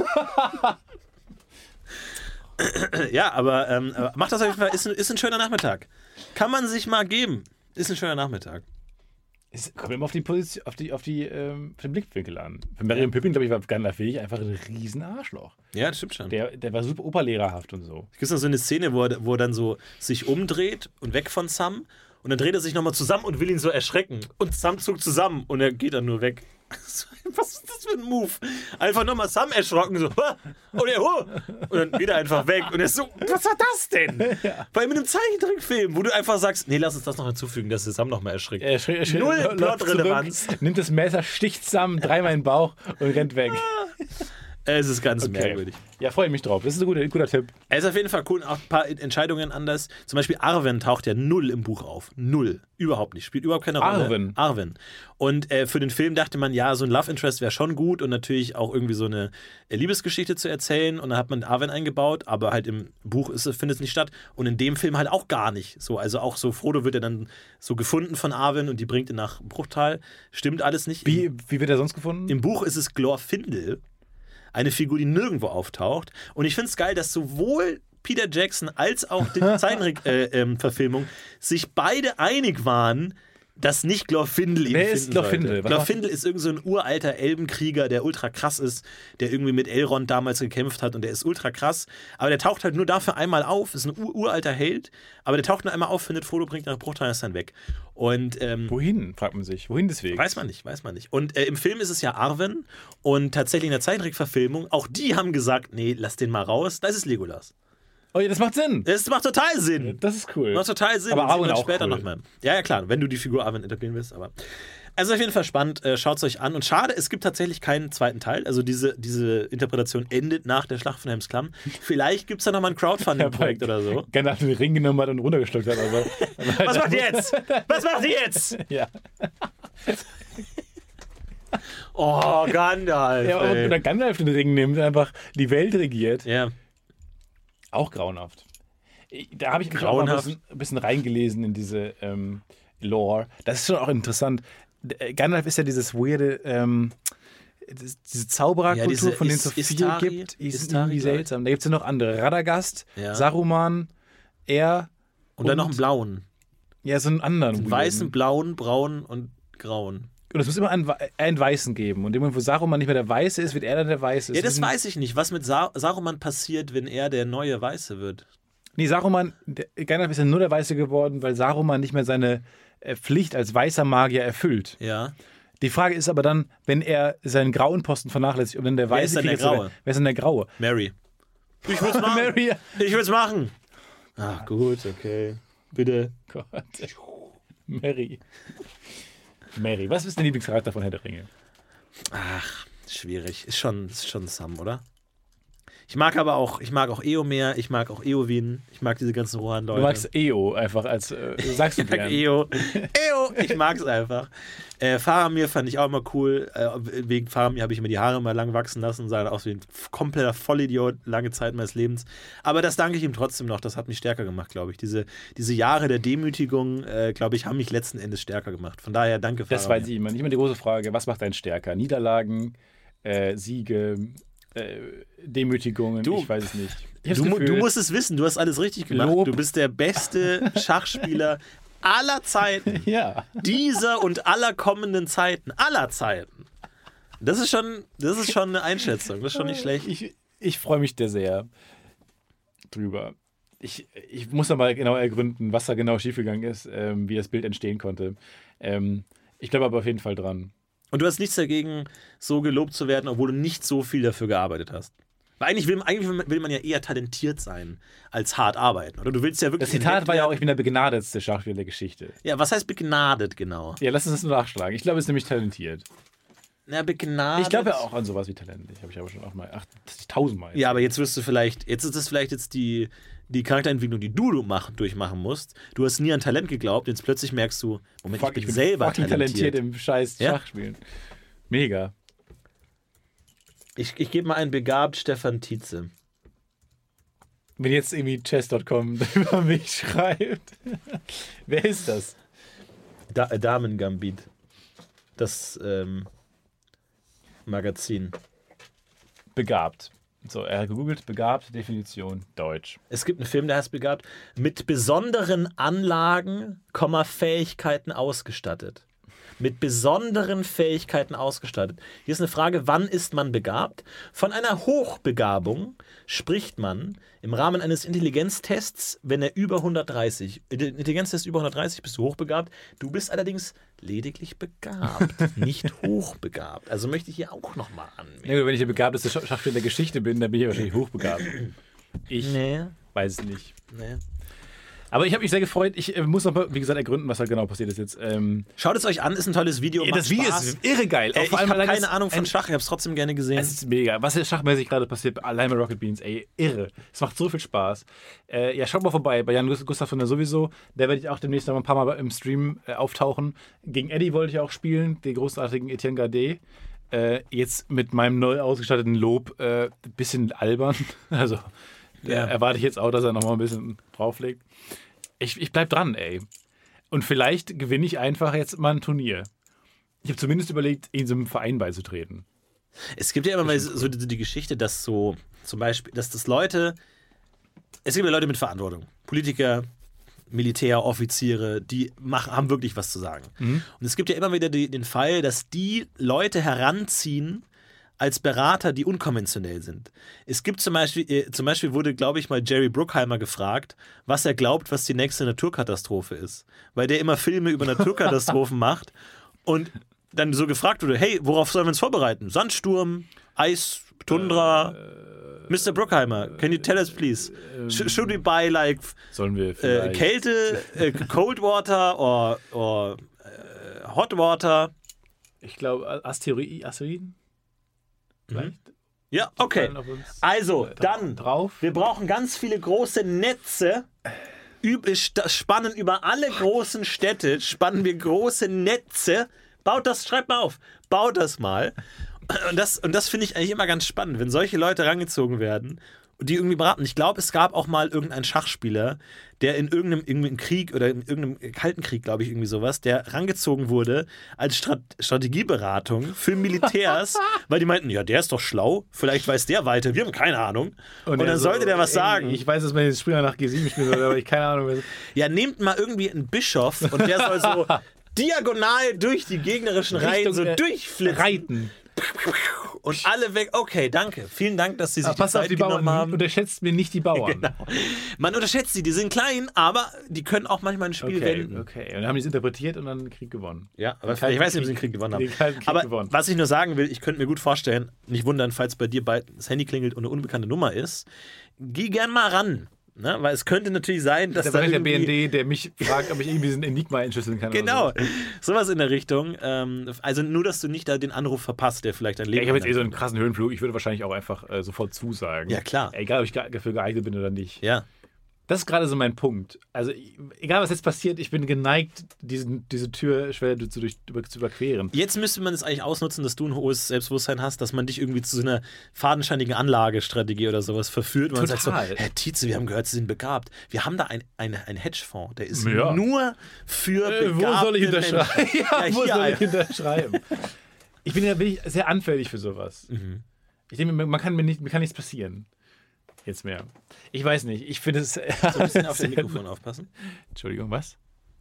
Ja, aber, ähm, aber macht das auf jeden Fall, ist ein, ist ein schöner Nachmittag. Kann man sich mal geben. Ist ein schöner Nachmittag. Es kommt immer auf die Position, auf die, auf die, ähm, auf den Blickwinkel an. Für Merry und Pippin, glaube ich, war Gandalf wirklich einfach ein riesen Arschloch. Ja, das stimmt schon. Der, der war super operlehrerhaft und so. Es gibt noch so eine Szene, wo er, wo er dann so sich umdreht und weg von Sam und dann dreht er sich nochmal zusammen und will ihn so erschrecken. Und Sam zuckt zusammen und er geht dann nur weg. Was ist das für ein Move? Einfach nochmal Sam erschrocken, so, "Ha!" und er, "Huh!" und dann geht er einfach weg. Und er ist so, was war das denn? Ja. Bei einem Zeichentrickfilm, wo du einfach sagst, nee, lass uns das noch hinzufügen, dass der Sam nochmal erschrickt. Er schrie, er schrie, Null läuft Plotrelevanz. zurück, nimmt das Messer, sticht Sam dreimal in den Bauch und rennt weg. Es ist ganz Okay. merkwürdig. Ja, freue ich mich drauf. Das ist ein guter, guter Tipp. Er ist auf jeden Fall cool und auch ein paar Entscheidungen anders. Zum Beispiel Arwen taucht ja null im Buch auf. Null. Überhaupt nicht. Spielt überhaupt keine Rolle. Arwen? Arwen. Und äh, für den Film dachte man, ja, so ein Love Interest wäre schon gut und natürlich auch irgendwie so eine äh, Liebesgeschichte zu erzählen. Und dann hat man Arwen eingebaut, aber halt im Buch ist, findet es nicht statt. Und in dem Film halt auch gar nicht. So, also auch so, Frodo wird ja dann so gefunden von Arwen und die bringt ihn nach Bruchtal. Stimmt alles nicht. Wie, wie wird er sonst gefunden? Im Buch ist es Glorfindel, eine Figur, die nirgendwo auftaucht. Und ich finde es geil, dass sowohl Peter Jackson als auch die Zeichentrick-Verfilmung äh, ähm, sich beide einig waren, dass nicht Glorfindel ihn Wer finden ist Glorfindel? sollte. Was Glorfindel ist irgend so ein uralter Elbenkrieger, der ultra krass ist, der irgendwie mit Elrond damals gekämpft hat und der ist ultra krass. Aber der taucht halt nur dafür einmal auf, ist ein ur uralter Held, aber der taucht nur einmal auf, findet Frodo, bringt nach Bruchtal und ist dann weg. Und ähm, Wohin, fragt man sich. Wohin deswegen? Weiß man nicht, weiß man nicht. Und äh, im Film ist es ja Arwen und tatsächlich in der Zeichentrickverfilmung, auch die haben gesagt, nee, lass den mal raus, das ist Legolas. Oh ja, das macht Sinn. Das macht total Sinn. Das ist cool. Macht total Sinn. Aber Das sieht Arwen man auch später cool. nochmal. Ja, ja, klar, wenn du die Figur Arwen etablieren willst, aber. Also auf jeden Fall spannend, äh, schaut es euch an. Und schade, es gibt tatsächlich keinen zweiten Teil. Also diese, diese Interpretation endet nach der Schlacht von Helms Klamm. Vielleicht gibt es da nochmal ein Crowdfunding-Projekt oder so. Gerne den Ring genommen hat und runtergeschluckt hat. Also. Was macht ihr jetzt? Was macht ihr jetzt? Ja. Oh, Gandalf. Ja, ey. oder Gandalf den Ring nimmt, einfach die Welt regiert. Ja. Auch grauenhaft. Da habe ich mich auch mal ein Grauenhaft. bisschen, ein bisschen reingelesen in diese ähm, Lore. Das ist schon auch interessant. D- Gandalf ist ja dieses weirde, ähm, das, diese Zaubererkultur, Ja, diese von denen es so Is- viel Istari- gibt. Die ist Istari, irgendwie glaub ich. seltsam. Da gibt es ja noch andere. Radagast, Ja. Saruman, er Und dann noch einen blauen. ja, so einen anderen. Einen weirden. weißen, blauen, braunen und grauen. Und es muss immer einen, Wei- einen Weißen geben. Und in dem Moment, wo Saruman nicht mehr der Weiße ist, wird er dann der Weiße. Ja, Es das ist ein- weiß ich nicht. Was mit Sa Saruman passiert, wenn er der neue Weiße wird? Nee, Saruman, der, Gandalf ist ja nur der Weiße geworden, weil Saruman nicht mehr seine äh, Pflicht als weißer Magier erfüllt. Ja. Die Frage ist aber dann, wenn er seinen grauen Posten vernachlässigt und dann der Weiße ist denn der kriegt, jetzt- Graue? Wer ist denn der Graue? Mary. Ich will's machen. Mary. Ich will's machen. Ach, gut, okay. Bitte. Gott. Mary. Mary. Was ist dein Lieblingscharakter von Herr der Ringe? Ach, schwierig. Ist schon, ist schon Sam, oder? Ich mag aber auch, ich mag auch Eomer, ich mag auch Eowyn, ich mag diese ganzen Rohan-Leute. Du magst Eo einfach als, äh, sagst du Ich mag gern. Eo. Eo, ich mag's einfach. Äh, Faramir fand ich auch immer cool. Äh, wegen Faramir habe ich mir die Haare mal lang wachsen lassen, sah aus wie ein kompletter Vollidiot, lange Zeit meines Lebens. Aber das danke ich ihm trotzdem noch, das hat mich stärker gemacht, glaube ich. Diese, diese Jahre der Demütigung, äh, glaube ich, haben mich letzten Endes stärker gemacht. Von daher danke, Faramir. Das weiß ich immer. Nicht immer die große Frage, was macht einen stärker? Niederlagen, äh, Siege, äh, Demütigungen, Du- ich weiß es nicht. Ich hab's Du, mu- Gefühl, du musst es wissen, du hast alles richtig gemacht. Lob. Du bist der beste Schachspieler aller Zeiten. ja. Dieser und aller kommenden Zeiten. Aller Zeiten. Das ist schon, das ist schon eine Einschätzung. Das ist schon nicht schlecht. Ich, ich freue mich da sehr drüber. Ich, ich muss noch mal genau ergründen, was da genau schiefgegangen ist, ähm, wie das Bild entstehen konnte. Ähm, ich glaube aber auf jeden Fall dran. Und du hast nichts dagegen, so gelobt zu werden, obwohl du nicht so viel dafür gearbeitet hast. Weil eigentlich will, eigentlich will man- will man ja eher talentiert sein, als hart arbeiten. Oder du willst ja wirklich. Das Zitat war ja auch, ich bin der begnadetste Schachspieler der Geschichte. Ja, was heißt begnadet genau? Ja, lass uns das nur nachschlagen. Ich glaube, es ist nämlich talentiert. Na, begnadet. Ich glaube ja auch an sowas wie Talent. Ich habe ich aber schon auch mal ach, tausendmal. Ja, aber jetzt wirst du vielleicht, jetzt ist das vielleicht jetzt die, die Charakterentwicklung, die du machen, durchmachen musst. Du hast nie an Talent geglaubt, jetzt plötzlich merkst du, Moment, Fuck, ich bin selber fucking talentiert. talentiert im scheiß Ja? Schachspielen. Mega. Ich, ich gebe mal einen begabt Stefan Tietze. Wenn jetzt irgendwie chess Punkt com über mich schreibt. Wer ist das? Da, äh, Damen-Gambit. Das ähm, Magazin. Begabt. So, er hat gegoogelt, begabt, Definition, Deutsch. Es gibt einen Film, der heißt begabt, mit besonderen Anlagen, Komma, Fähigkeiten ausgestattet. Mit besonderen Fähigkeiten ausgestattet. Hier ist eine Frage, wann ist man begabt? Von einer Hochbegabung spricht man im Rahmen eines Intelligenztests, wenn er über hundertdreißig, Intelligenztest über hundertdreißig, bist du hochbegabt. Du bist allerdings lediglich begabt, nicht hochbegabt. Also möchte ich hier auch nochmal anmerken. Ja, gut, wenn ich der begabteste Sch- Schachspieler der Geschichte bin, dann bin ich wahrscheinlich hochbegabt. Ich Nee, weiß es nicht. nee. Aber ich habe mich sehr gefreut. Ich äh, muss noch mal, wie gesagt, ergründen, was da genau passiert ist jetzt. Ähm, Schaut es euch an, ist ein tolles Video. das Video Spaß. ist irre geil. Ey, ich allem, habe weil keine das Ahnung von ein- Schach, ich habe es trotzdem gerne gesehen. Es ist mega. Was hier schachmäßig gerade passiert, allein bei Rocket Beans, ey, irre. Es macht so viel Spaß. Äh, ja, schaut mal vorbei bei Jan Gustav von der sowieso. Da werde ich auch demnächst noch ein paar Mal im Stream äh, auftauchen. Gegen Eddie wollte ich auch spielen, den großartigen Etienne Gardet. Äh, jetzt mit meinem neu ausgestatteten Lob äh, bisschen albern. Also Ja. ja. erwarte ich jetzt auch, dass er noch mal ein bisschen drauflegt. Ich, ich bleib dran, ey. Und vielleicht gewinne ich einfach jetzt mal ein Turnier. Ich habe zumindest überlegt, in so einem Verein beizutreten. Es gibt ja immer mal so die, die Geschichte, dass so zum Beispiel, dass das Leute, es gibt ja Leute mit Verantwortung, Politiker, Militär, Offiziere, die machen, haben wirklich was zu sagen. Mhm. Und es gibt ja immer wieder die, den Fall, dass die Leute heranziehen als Berater, die unkonventionell sind. Es gibt zum Beispiel, äh, zum Beispiel wurde, glaube ich, mal Jerry Bruckheimer gefragt, was er glaubt, was die nächste Naturkatastrophe ist. Weil der immer Filme über Naturkatastrophen macht und dann so gefragt wurde, hey, worauf sollen wir uns vorbereiten? Sandsturm, Eis, Tundra, Mister Bruckheimer, can you tell us please? Sh- should we buy like Sollen wir äh, vielleicht... Kälte, äh, Cold Water or, or äh, Hot Water? Ich glaube, Asteroiden? Asteroiden? Vielleicht? Ja, okay. Fallen auf uns, Also, äh, dann, drauf. wir brauchen ganz viele große Netze. Üb- st- Spannen über alle großen Städte, spannen wir große Netze. Baut das, schreibt mal auf, baut das mal. Und das, und das finde ich eigentlich immer ganz spannend, wenn solche Leute rangezogen werden und die irgendwie beraten. Ich glaube, es gab auch mal irgendeinen Schachspieler, der in irgendeinem, irgendeinem Krieg oder in irgendeinem Kalten Krieg, glaube ich, irgendwie sowas, der rangezogen wurde als Strat- Strategieberatung für Militärs, weil die meinten, ja, der ist doch schlau, vielleicht weiß der weiter, wir haben keine Ahnung. Und, er dann so, sollte der was ey, sagen. Ich weiß, dass man jetzt Spieler nach G sieben spielen soll, aber ich keine Ahnung. Was- Ja, nehmt mal irgendwie einen Bischof und der soll so diagonal durch die gegnerischen Reihen so äh, durchflitzen. Reiten. Und alle weg. Okay, danke. Vielen Dank, dass Sie sich Aber pass die auf Zeit die Bauern. genommen haben. Unterschätzt mir nicht die Bauern. Genau. Man unterschätzt sie, die sind klein, aber die können auch manchmal ein Spiel Okay, wenden. okay. Und dann haben die es interpretiert und dann den Krieg gewonnen. Ja, aber Kalten ich weiß nicht, ob sie den Krieg- Krieg gewonnen haben. den Kalten Krieg aber gewonnen. was ich nur sagen will, ich könnte mir gut vorstellen, nicht wundern, falls bei dir bald das Handy klingelt und eine unbekannte Nummer ist, geh gern mal ran. Ne? Weil es könnte natürlich sein, dass Das da war der B N irgendwie... D, der mich fragt, ob ich irgendwie diesen Enigma entschlüsseln kann. Genau, Oder so. sowas in der Richtung. Ähm, also nur, dass du nicht da den Anruf verpasst, der vielleicht dein Ja, Leben ich habe jetzt eh so einen ändert. krassen Höhenflug. Ich würde wahrscheinlich auch einfach äh, sofort zusagen. Ja, klar. Egal, ob ich ge- dafür geeignet bin oder nicht. Ja. Das ist gerade so mein Punkt. Also, ich- egal was jetzt passiert, ich bin geneigt, diesen, diese Türschwelle zu, durch, über, zu überqueren. Jetzt müsste man es eigentlich ausnutzen, dass du ein hohes Selbstbewusstsein hast, dass man dich irgendwie zu so einer fadenscheinigen Anlagestrategie oder sowas verführt. Und man sagt so, Total. Herr Tietze, wir haben gehört, Sie sind begabt. Wir haben da ein, ein, ein Hedgefonds, der ist Ja. nur für Äh, begabte wo soll ich unterschreiben? Menschen. Ja, Ja, wo hier soll ich einer. unterschreiben? Ich bin ja wirklich sehr anfällig für sowas. Mhm. Ich denke, mir, man kann mir, nicht, mir kann nichts passieren. Jetzt mehr. Ich weiß nicht. Ich finde es. So ein bisschen auf das Mikrofon aufpassen. Entschuldigung, was?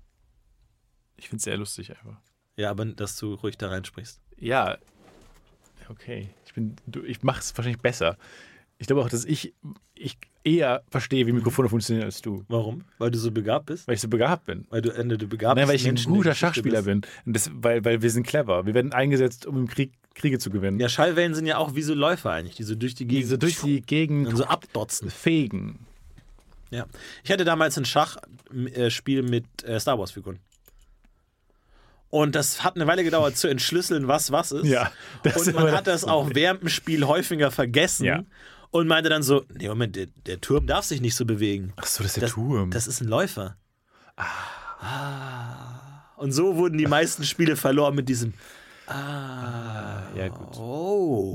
Ich finde es sehr lustig einfach. Ja, aber dass du ruhig da reinsprichst. Ja. Okay. Ich, bin, du, ich mache es wahrscheinlich besser. Ich glaube auch, dass ich, ich eher verstehe, wie Mikrofone funktionieren als du. Warum? Weil du so begabt bist? Weil ich so begabt bin. Weil du Ende du begabt Nein, weil bist. ich ein guter Schachspieler bin. Und das, weil, weil wir sind clever. Wir werden eingesetzt, um im Krieg Kriege zu gewinnen. Ja, Schallwellen sind ja auch wie so Läufer eigentlich, die so durch die Gegend Die so durch die Gegend und so abdotzen. fegen. Ja. Ich hatte damals ein Schachspiel mit äh, Star Wars-Figuren. Und das hat eine Weile gedauert zu entschlüsseln, was was ist. Ja, das ist und man immer hat das das auch während dem Spiel häufiger vergessen. Ja. Und meinte dann so, nee, Moment, der, der Turm darf sich nicht so bewegen. Ach so, das ist Das, das ist ein Läufer. Ah. Und so wurden die meisten Spiele verloren mit diesem Ah. ja, gut. Oh.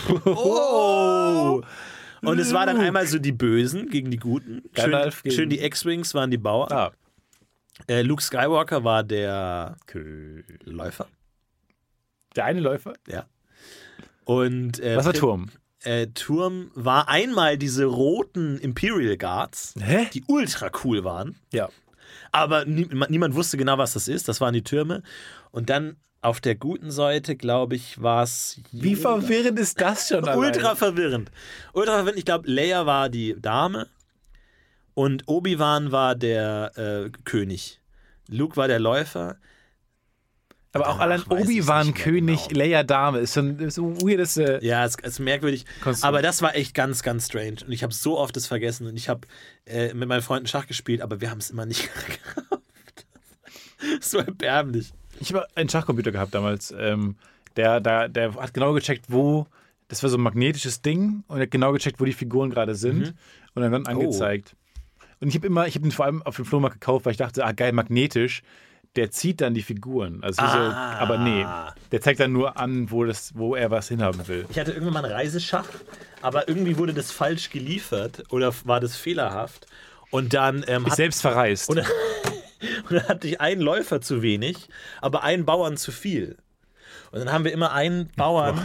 Oh. Und es war dann einmal so die Bösen gegen die Guten. Schön, Gandalf gegen- schön die X-Wings waren die Bauern. Ah. Äh, Luke Skywalker war der Okay. Läufer. Der eine Läufer? Ja. Und äh, Was war Prim- Turm? Äh, Turm war einmal diese roten Imperial Guards, Hä? die ultra cool waren. Ja. Aber nie, niemand wusste genau, was das ist. Das waren die Türme. Und dann auf der guten Seite, glaube ich, war es. Wie verwirrend ist das schon Ultra allein? verwirrend. Ultra verwirrend. Ich glaube, Leia war die Dame und Obi-Wan war der äh, König. Luke war der Läufer. Aber auch allein Ach, weiß ich's Obi-Wan nicht mehr König, genau. Leia Dame ist so ein so weirdes. Äh, Ja, es ist merkwürdig. Konstrukt. Aber das war echt ganz, ganz strange. Und ich habe so oft das vergessen. Und ich habe äh, mit meinen Freunden Schach gespielt, aber wir haben es immer nicht gerafft. So erbärmlich. Ich habe einen Schachcomputer gehabt damals. Ähm, der, der, der hat genau gecheckt, wo. Das war so ein magnetisches Ding und er hat genau gecheckt, wo die Figuren gerade sind Mhm. und dann, dann angezeigt. Und ich habe immer, ich habe den vor allem auf dem Flohmarkt gekauft, weil ich dachte, ah geil, magnetisch. Der zieht dann die Figuren. Also wie so, Ah. aber nee, der zeigt dann nur an, wo, das, wo er was hinhaben will. Ich hatte irgendwann mal einen Reiseschach, aber irgendwie wurde das falsch geliefert oder war das fehlerhaft. Und dann ähm, Ich hat, selbst verreist. und, und dann hatte ich einen Läufer zu wenig, aber einen Bauern zu viel. Und dann haben wir immer einen Bauern.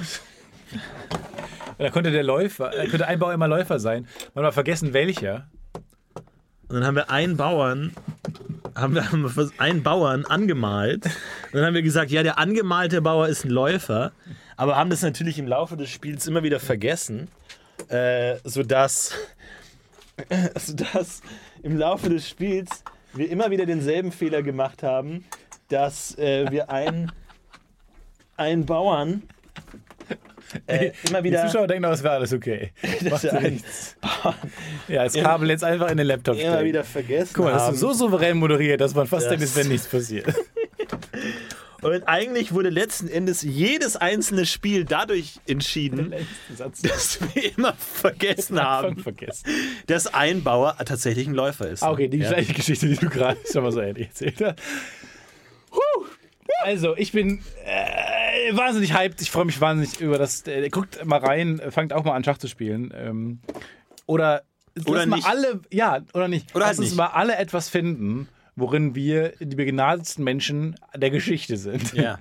Da konnte der Läufer, da könnte ein Bauer immer Läufer sein. Man hat mal vergessen, welcher. Und dann haben wir einen Bauern, haben wir, haben wir einen Bauern angemalt. Und dann haben wir gesagt, ja, der angemalte Bauer ist ein Läufer. Aber haben das natürlich im Laufe des Spiels immer wieder vergessen, äh, sodass, sodass im Laufe des Spiels wir immer wieder denselben Fehler gemacht haben, dass äh, wir einen, einen Bauern äh, immer Die wieder... Zuschauer denken, es wäre alles okay. Macht wir einen nichts. Ja, das Kabel jetzt einfach in den Laptop immer stecken. wieder vergessen Guck mal, das haben. ist so souverän moderiert, dass man fast Das- denkt, es wäre nichts passiert. Und eigentlich wurde letzten Endes jedes einzelne Spiel dadurch entschieden, Satz dass wir immer vergessen haben, vergessen. dass ein Bauer tatsächlich ein Läufer ist. Ah, okay, die Ja. gleiche Geschichte, die du gerade schon mal so ähnlich erzählt hast. Huh. Also, ich bin äh, wahnsinnig hyped. Ich freue mich wahnsinnig über das. Äh, guckt mal rein, fangt auch mal an, Schach zu spielen. Ähm, oder Oder lass mal nicht. alle, ja, oder nicht. Oder Lass halt uns nicht. mal alle etwas finden, worin wir die begnadetsten Menschen der Geschichte sind. Ja.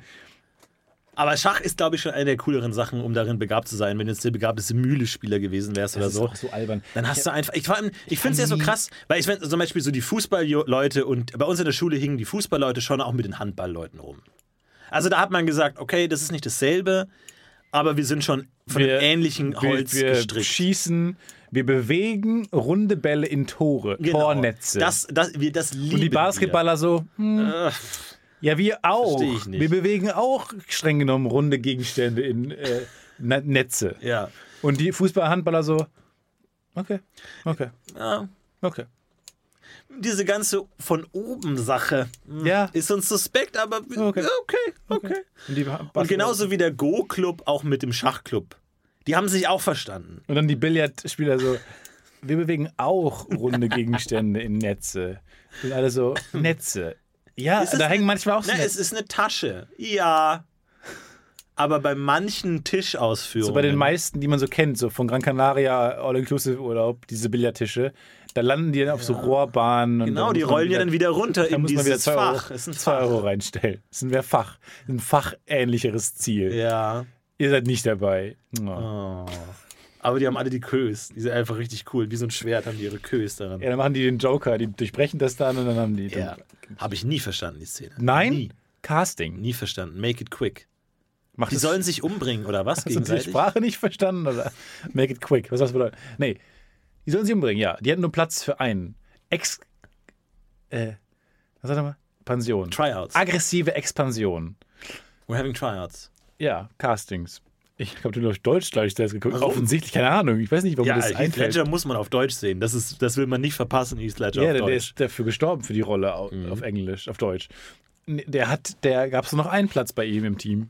Aber Schach ist, glaube ich, schon eine der cooleren Sachen, um darin begabt zu sein. Wenn du jetzt der begabteste Mühlespieler gewesen wärst oder Das ist so. auch so albern. Dann hast du einfach. Ich, vor allem, ich finde es ja so krass, weil ich find, zum Beispiel so die Fußballleute und bei uns in der Schule hingen die Fußballleute schon auch mit den Handballleuten rum. Also da hat man gesagt, okay, das ist nicht dasselbe, aber wir sind schon von Wir- einem ähnlichen Holz wir, wir gestrickt. schießen, wir bewegen runde Bälle in Tore, Genau. Tornetze. Das, das, wir, das lieben Und die Basketballer so, hm, wir. Äh, ja, wir auch. Versteh ich nicht. Wir bewegen auch streng genommen runde Gegenstände in äh, Ne- Netze. ja. Und die Fußballer, Handballer so, okay, okay, ja. okay. Diese ganze von oben Sache mh, Ja. ist uns suspekt, aber Okay. okay, okay. okay. Und, die Und genauso wie der Go-Club auch mit dem Schachclub. Die haben sich auch verstanden. Und dann die Billardspieler so, wir bewegen auch runde Gegenstände in Netze. Und alle so, Netze. Ja, Ist es da eine- hängen manchmal auch so Na, Netze. es ist eine Tasche. Ja. Aber bei manchen Tischausführungen. So bei den meisten, die man so kennt, so von Gran Canaria All-Inclusive-Urlaub, diese Billardtische, da landen die dann auf so Rohrbahnen. Und Genau, da die muss man rollen ja dann wieder runter Da in muss man wieder dieses zwei Euro, Fach. Ist ein zwei Fach. Euro reinstellen. Das ist ein Fach. Ein fachähnlicheres Ziel. Ja. Ihr seid nicht dabei. Oh. Oh. Aber die haben alle die Kös. Die sind einfach richtig cool. Wie so ein Schwert haben die ihre Kös daran. Ja, dann machen die den Joker, die durchbrechen das dann und dann haben die. Ja. Habe ich nie verstanden, die Szene. Nein? Nie. Casting. Nie verstanden. Make it quick. Macht Die es- sollen sich umbringen, oder was? Hast du die Gegenseitig? Sprache nicht verstanden? Oder? Make it quick. Was soll das bedeuten? Nee. Die sollen sich umbringen, ja. Die hätten nur Platz für einen. Ex. Äh. Was sagt er mal? Pension. Tryouts. Aggressive Expansion. We're having tryouts. Ja, Castings. Ich habe nur auf Deutsch, glaube ich, das geguckt. Warum? Offensichtlich, keine Ahnung. Ich weiß nicht, warum Ja, mir das Heath einfällt. Ledger muss man auf Deutsch sehen. Das, ist, das will man nicht verpassen, Heath Ledger Ja, auf der, der Deutsch. ist dafür gestorben für die Rolle auf, Mhm. auf Englisch, auf Deutsch. Nee, Der hat, der gab es nur noch einen Platz bei ihm im Team.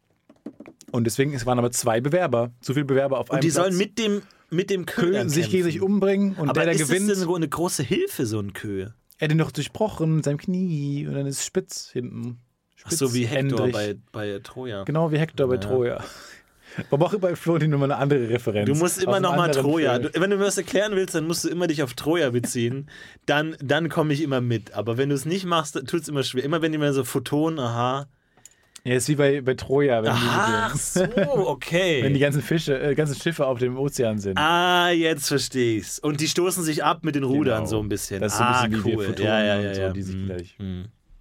Und deswegen, es waren aber zwei Bewerber. Zu viele Bewerber auf einem Und die Platz. sollen mit dem, mit dem Kö Kö dann sich gegen sich kämpfen. umbringen und Aber der, der ist gewinnt, das denn so eine große Hilfe, so ein Kö? er hat ihn doch durchbrochen mit seinem Knie und dann ist es spitz hinten. Ach so wie Hector Spitzendrig. bei, bei Troja. Genau wie Hector bei Ja. Troja. Man braucht bei Florentin nur mal eine andere Referenz. Du musst immer Aus einem noch mal anderen Troja. Film. Du, wenn du mir was erklären willst, dann musst du immer dich auf Troja beziehen. Dann, dann komme ich immer mit. Aber wenn du es nicht machst, tut es immer schwer. Immer wenn die mir so Photon, aha. Ja, ist wie bei, bei Troja, wenn, Ach die, so, okay. wenn die ganzen Fische, äh, ganzen Schiffe auf dem Ozean sind. Ah, jetzt verstehe ich's. Und die stoßen sich ab mit den Rudern Genau. so ein bisschen. Das ist so ein ah, bisschen wie die cool. Photonen ja, ja, und ja, so, ja. die sich Hm, gleich- hm.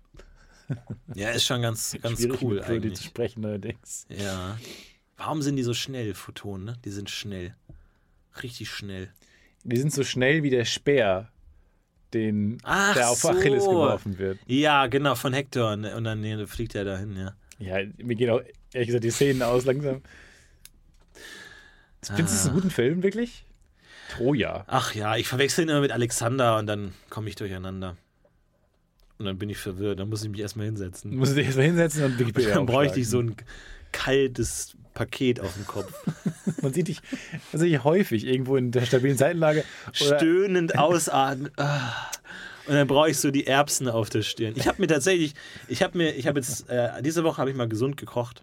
Ja, ist schon ganz, ganz Schwierig cool mit Flori zu eigentlich. sprechen allerdings. Ja. Warum sind die so schnell, Photonen, ne? Die sind schnell. Richtig schnell. Die sind so schnell wie der Speer, den, Ach der auf so. Achilles geworfen wird. Ja, genau, von Hector. Und dann nee, fliegt er dahin, ja. Ja, mir gehen auch ehrlich gesagt die Szenen aus langsam. Findest du es einen guten Film, wirklich? Troja. Ach ja, ich verwechsel ihn immer mit Alexander und dann komme ich durcheinander. Und dann bin ich verwirrt, dann muss ich mich erstmal hinsetzen. Du musst dich erstmal hinsetzen und Wikipedia Dann bräuchte ich so aufschlagen. ein kaltes Paket auf dem Kopf. Man sieht dich tatsächlich häufig irgendwo in der stabilen Seitenlage. Oder Stöhnend ausatmen. Ah. Und dann brauche ich so die Erbsen auf der Stirn. Ich habe mir tatsächlich, ich habe mir, ich habe jetzt, äh, diese Woche habe ich mal gesund gekocht.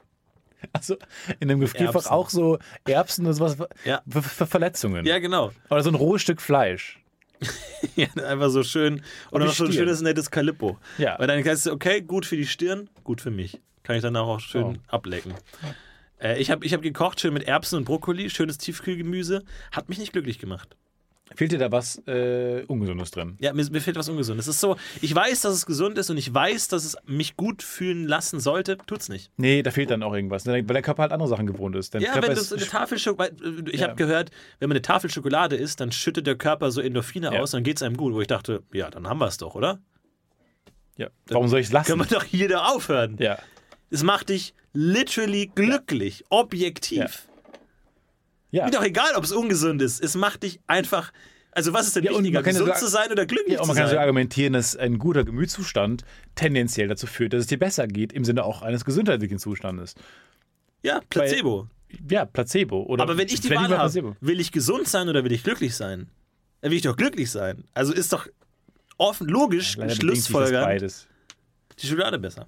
also in dem Gefrierfach Erbsen. auch so Erbsen und sowas Ja. für, für Verletzungen. Ja, genau. Oder so ein rohes Stück Fleisch. Ja, einfach so schön. Und die noch so ein Stirn. schönes, nettes Calippo. Ja. Weil dann kannst du, okay, gut für die Stirn, gut für mich. Kann ich danach auch schön Oh. ablecken. Äh, ich habe ich hab gekocht, schön mit Erbsen und Brokkoli, schönes Tiefkühlgemüse. Hat mich nicht glücklich gemacht. Fehlt dir da was äh, Ungesundes drin? Ja, mir, mir fehlt was Ungesundes. Es ist so, ich weiß, dass es gesund ist und ich weiß, dass es mich gut fühlen lassen sollte. Tut's nicht. Nee, da fehlt dann auch irgendwas, ne? Weil der Körper halt andere Sachen gewohnt ist. Dein Ja, Körper wenn du ist so eine Tafel Schokolade, ich Ja. habe gehört, wenn man eine Tafel Schokolade isst, dann schüttet der Körper so Endorphine Ja. aus, dann geht's einem gut. Wo ich dachte, ja, dann haben wir es doch, oder? ja. Warum soll ich es lassen? Können wir doch hier da aufhören. Ja. Es macht dich literally glücklich, objektiv. Ja. Mir doch egal, ob es ungesund ist. Es macht dich einfach. Also, was ist denn Ja, und wichtiger, man kann ja gesund so- zu sein oder glücklich Ja, und zu man kann so sein? argumentieren, dass ein guter Gemütszustand tendenziell dazu führt, dass es dir besser geht, im Sinne auch eines gesundheitlichen Zustandes. Ja, Placebo. Ja, Placebo. Oder Aber wenn ich die vielleicht Wahl lieber habe, Placebo. will ich gesund sein oder will ich glücklich sein? Dann will ich doch glücklich sein. Also ist doch offen, logisch, Leider bedingt sich das Schlussfolgern, beides. die Schokolade besser.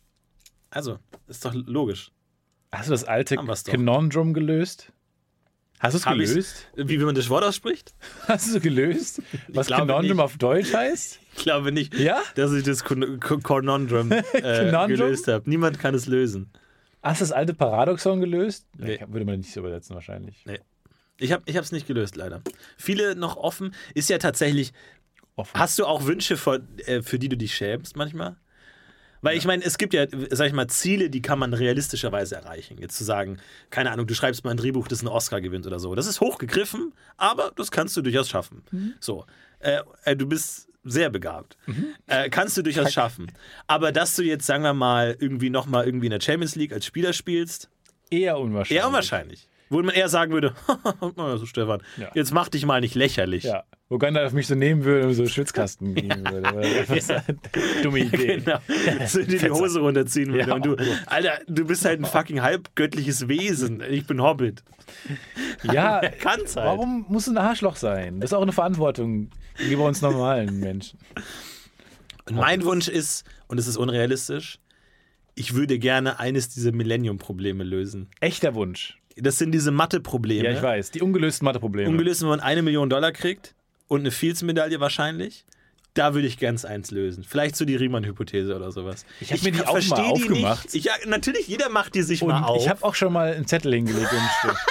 Also, ist doch logisch. Hast du das alte Haben wir's doch. Conundrum gelöst? Hast du es Hab ich's- gelöst? Wie, wie man das Wort ausspricht? Hast du es gelöst? Was glaube Conundrum nicht. auf Deutsch heißt? Ich glaube nicht, Ja? dass ich das Con Con Conundrum äh, Conundrum? gelöst habe. Niemand kann es lösen. Hast du das alte Paradoxon gelöst? Nee. Ja, würde man nicht so übersetzen wahrscheinlich. Ich habe es nicht gelöst, leider. Viele noch offen. Ist ja tatsächlich. Offen. Hast du auch Wünsche, für, äh, für die du dich schämst manchmal? Weil ich meine, es gibt ja, sag ich mal, Ziele, die kann man realistischerweise erreichen. Jetzt zu sagen, keine Ahnung, du schreibst mal ein Drehbuch, das einen Oscar gewinnt oder so. Das ist hochgegriffen, aber das kannst du durchaus schaffen. So. Äh, äh, du bist sehr begabt. Äh, kannst du durchaus schaffen. Aber dass du jetzt, sagen wir mal, irgendwie nochmal irgendwie in der Champions League als Spieler spielst, Eher unwahrscheinlich. eher unwahrscheinlich. Wo man eher sagen würde, also Stefan, Ja. jetzt mach dich mal nicht lächerlich. Ja. Wo Uganda auf mich so nehmen würde und so Schwitzkasten geben würde. Oder einfach so eine dumme Idee. Genau. So dir die Fetzer. Hose runterziehen würde. Ja. Und du, Alter, du bist halt ein fucking halbgöttliches Wesen. Ich bin Hobbit. Ja, Er kann's halt. warum muss ein Arschloch sein? Das ist auch eine Verantwortung gegenüber uns normalen Menschen. Und mein Wunsch ist, und es ist unrealistisch, ich würde gerne eines dieser Millennium-Probleme lösen. Echter Wunsch. Das sind diese Mathe-Probleme. Ja, ich weiß. Die ungelösten Matheprobleme. Ungelöst, wenn man eine Million Dollar kriegt und eine Fields-Medaille wahrscheinlich. Da würde ich ganz eins lösen. Vielleicht so die Riemann-Hypothese oder sowas. Ich hab mir die auch versteh mal die aufgemacht. Nicht. Ich, ja, natürlich, jeder macht die sich und mal auf. ich habe auch schon mal einen Zettel hingelegt und einen Stift.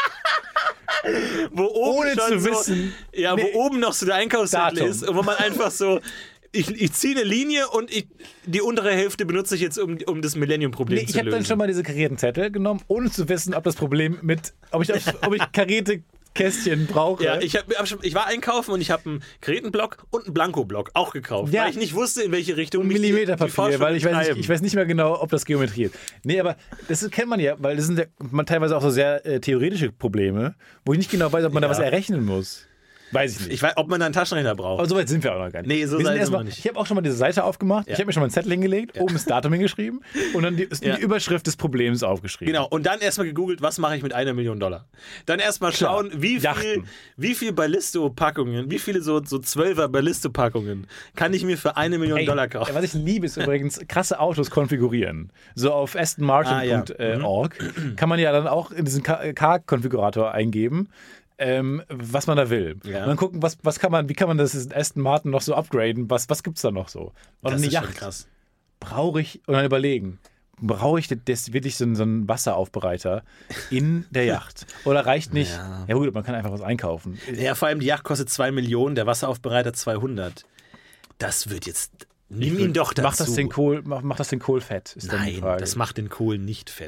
wo oben ohne schon zu so, wissen- ja, Nee. wo oben noch so der Einkaufszettel Datum. ist und wo man einfach so, ich, ich ziehe eine Linie und ich, die untere Hälfte benutze ich jetzt, um, um das Millennium-Problem Nee, zu ich habe lösen. dann schon mal diese karierten Zettel genommen, ohne zu wissen, ob das Problem mit, ob ich, ob ich karierte Kästchen brauche. ja, ich, hab, hab schon, ich war einkaufen und ich habe einen Kretenblock und einen Blankoblock auch gekauft, Ja. weil ich nicht wusste, in welche Richtung und mich die- die Millimeterpapier, Forschung weil ich weiß, nicht, treiben. ich weiß nicht mehr genau, ob das Geometrie ist. Nee, aber das ist- kennt man ja, weil das sind ja man teilweise auch so sehr äh, theoretische Probleme, wo ich nicht genau weiß, ob man Ja. da was errechnen muss. Weiß ich nicht. Ich weiß, ob man da einen Taschenrechner braucht. Aber so weit sind wir auch noch gar nicht. Nee, so wir weit sind sind erst wir mal, nicht. Ich habe auch schon mal diese Seite aufgemacht, Ja. ich habe mir schon mal einen Zettel hingelegt, oben das Datum hingeschrieben und dann die, Ja. die Überschrift des Problems aufgeschrieben. Genau, und dann erstmal gegoogelt, was mache ich mit einer Million Dollar. Dann erstmal Klar. schauen, wie viel, Yachten. wie viel Ballisto-Packungen, wie viele so, so Zwölfer Ballisto-Packungen kann ich mir für eine Million Ey, Dollar kaufen. was ich liebe, ist übrigens krasse Autos konfigurieren. So auf aston martin punkt org Ah, ja. kann man ja dann auch in diesen Ka- Car-Konfigurator eingeben, ähm, was man da will. Ja. Und dann gucken, was, was kann man, wie kann man das in Aston Martin noch so upgraden, was, was gibt es da noch so? Oder das eine ist schon Yacht. krass. Brauche ich, und dann überlegen, brauche ich das wirklich so, einen- so einen Wasseraufbereiter in der Yacht? Oder reicht nicht, Ja. ja gut, man kann einfach was einkaufen. Ja, vor allem die Yacht kostet zwei Millionen, der Wasseraufbereiter zweihundert. Das wird jetzt, nimm ihn doch dazu. Mach das den Kohl, mach, mach das den Kohl fett, ist dann die Nein, Frage. das macht den Kohl nicht fett.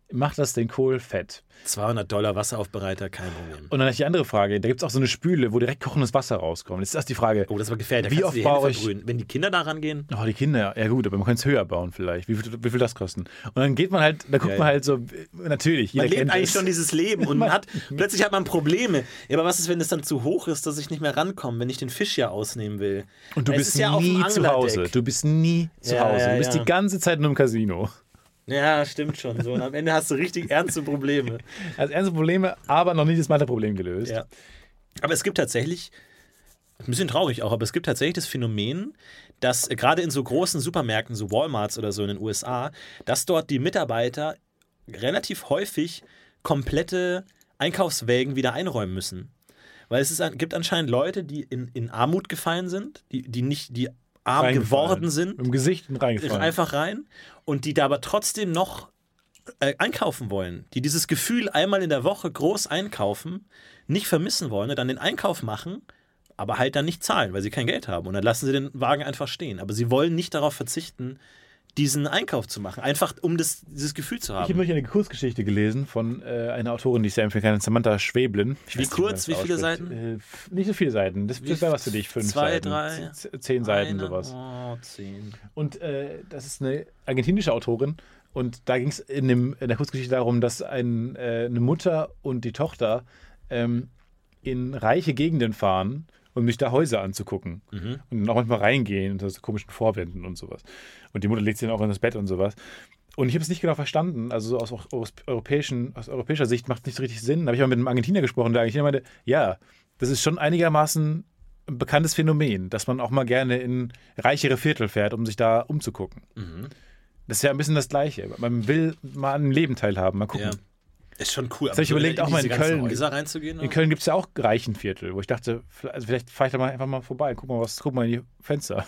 macht das den Kohl fett. zweihundert Dollar Wasseraufbereiter, kein Problem. Und dann ist die andere Frage, da gibt es auch so eine Spüle, wo direkt kochendes Wasser rauskommt. Jetzt ist erst die Frage, Oh, das war gefährlich. Da Wie kannst oft du die Hände baue ich- verbrühen. Wenn die Kinder da rangehen, oh, die Kinder, ja gut, aber man könnte es höher bauen vielleicht. Wie viel, wie viel das kosten? Und dann geht man halt, da guckt Ja, man ja. halt so, natürlich, jeder man lebt kennt eigentlich es. schon dieses Leben und man hat, plötzlich hat man Probleme. Ja, aber was ist, wenn es dann zu hoch ist, dass ich nicht mehr rankomme, wenn ich den Fisch ja ausnehmen will? Und du Es bist ist ja auf dem nie zu Hause. Anglerdeck. Du bist nie zu Ja, Hause. ja, Du bist ja. die ganze Zeit nur im Casino. Ja, stimmt schon so. Und am Ende hast du richtig ernste Probleme. Also ernste Probleme, aber noch nie das Mathe-Problem gelöst. Ja. Aber es gibt tatsächlich, ein bisschen traurig auch, aber es gibt tatsächlich das Phänomen, dass äh, gerade in so großen Supermärkten, so Walmarts oder so in den U S A, dass dort die Mitarbeiter relativ häufig komplette Einkaufswägen wieder einräumen müssen. Weil es ist, an- gibt anscheinend Leute, die in, in Armut gefallen sind, die, die nicht, die arm Reingefallen. geworden sind, Im Gesicht und reingefallen. einfach rein und die da aber trotzdem noch äh, einkaufen wollen, die dieses Gefühl einmal in der Woche groß einkaufen, nicht vermissen wollen, dann den Einkauf machen, aber halt dann nicht zahlen, weil sie kein Geld haben und dann lassen sie den Wagen einfach stehen. Aber sie wollen nicht darauf verzichten, diesen Einkauf zu machen, einfach um das, dieses Gefühl zu Ich habe haben. neulich eine Kurzgeschichte gelesen von äh, einer Autorin, die ich sehr empfehlen kann, Samantha Schweblin. Ich Wie weiß nicht, kurz? man das Wie viele ausspricht. Äh, f- nicht so viele Seiten. Das, Wie das wäre was für dich. Fünf zwei, Seiten. drei, z- Zehn Seiten, Eine, sowas. Oh, zehn. Und äh, das ist eine argentinische Autorin. Und da ging es in, dem- in der Kurzgeschichte darum, dass ein, äh, eine Mutter und die Tochter ähm, in reiche Gegenden fahren, um sich da Häuser anzugucken. Mhm. Und dann auch manchmal reingehen unter so komischen Vorwänden und sowas. Und die Mutter legt sie dann auch in das Bett und sowas. Und ich habe es nicht genau verstanden. Also so aus, aus, europäischen, aus europäischer Sicht macht es nicht so richtig Sinn. Da habe ich mal mit einem Argentinier gesprochen, der Argentinier meinte, ja, das ist schon einigermaßen ein bekanntes Phänomen, dass man auch mal gerne in reichere Viertel fährt, um sich da umzugucken. Mhm. Das ist ja ein bisschen das Gleiche. Man will mal an dem Leben teilhaben, mal gucken. Ja. Ist schon cool. hab ich überlegt, auch mal in diese ganzen Köln. Häuser reinzugehen. In Köln gibt es ja auch Reichenviertel, wo ich dachte, also vielleicht fahre ich da mal einfach mal vorbei, guck mal, was, guck mal in die Fenster.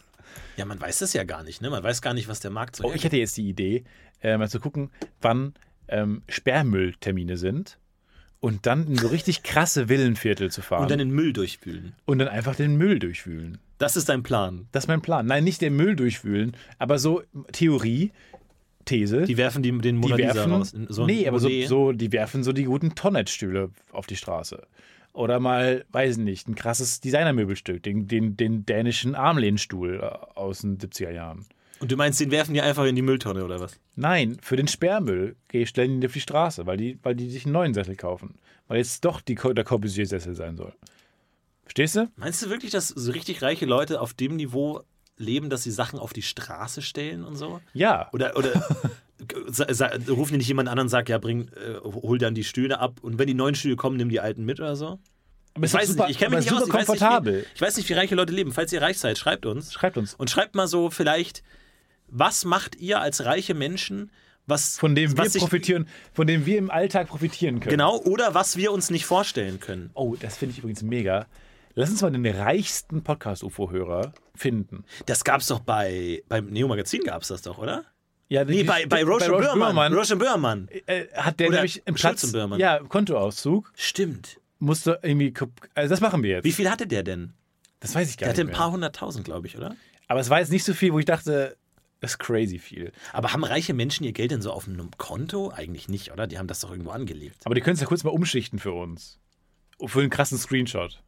Ja, man weiß das ja gar nicht, ne? Man weiß gar nicht, was der Markt so Oh, ich hätte jetzt die Idee, äh, mal zu gucken, wann ähm, Sperrmülltermine sind und dann in so richtig krasse Villenviertel zu fahren Und dann den Müll durchwühlen. und dann einfach den Müll durchwühlen. Das ist dein Plan. Das ist mein Plan. Nein, nicht den Müll durchwühlen, aber so Theorie, These. Die werfen die, den Mona die Lisa werfen, raus. in So ein nee, aber so, Monet. so, die werfen so die guten Tonnetstühle auf die Straße. Oder mal, weiß nicht, ein krasses Designermöbelstück, den, den, den dänischen Armlehnstuhl äh, aus den siebziger Jahren. Und du meinst, den werfen die einfach in die Mülltonne oder was? Nein, für den Sperrmüll geh- stellen die auf die Straße, weil die, weil die sich einen neuen Sessel kaufen. Weil jetzt doch die, Co- der Corbusier-Sessel sein soll. Verstehst du? Meinst du wirklich, dass so richtig reiche Leute auf dem Niveau leben, dass sie Sachen auf die Straße stellen und so? Ja. Oder, oder sa- sa- rufen die nicht jemand an und sagen, ja, bring, äh, hol dann die Stühle ab und wenn die neuen Stühle kommen, nimm die alten mit oder so? Aber Ich weiß super, nicht, ich kenne mich aber nicht aus. super Ich weiß nicht, komfortabel. wie, ich weiß nicht, wie reiche Leute leben. Falls ihr reich seid, schreibt uns. Schreibt uns. Und schreibt mal so vielleicht, was macht ihr als reiche Menschen, was, Von dem wir was sich- profitieren, von dem wir im Alltag profitieren können. Genau, oder was wir uns nicht vorstellen können. Oh, das finde ich übrigens mega. Lass uns mal den reichsten Podcast-U F O-Hörer finden. Das gab's doch bei, beim Neo-Magazin gab's das doch, oder? Ja, Nee, bei, bei Roshan Böhrmann. Roshan Böhrmann. äh, hat der Oder nämlich im Schulz Platz, und Böhrmann. ja, Kontoauszug, Stimmt. musste irgendwie, kop- also das machen wir jetzt. Wie viel hatte der denn? Das weiß ich gar Der hatte nicht ein mehr. paar hunderttausend, glaube ich, oder? Aber es war jetzt nicht so viel, wo ich dachte, das ist crazy viel. Aber haben reiche Menschen ihr Geld denn so auf einem Konto? Eigentlich nicht, oder? Die haben das doch irgendwo angelegt. Aber die können es ja kurz mal umschichten für uns. Für einen krassen Screenshot.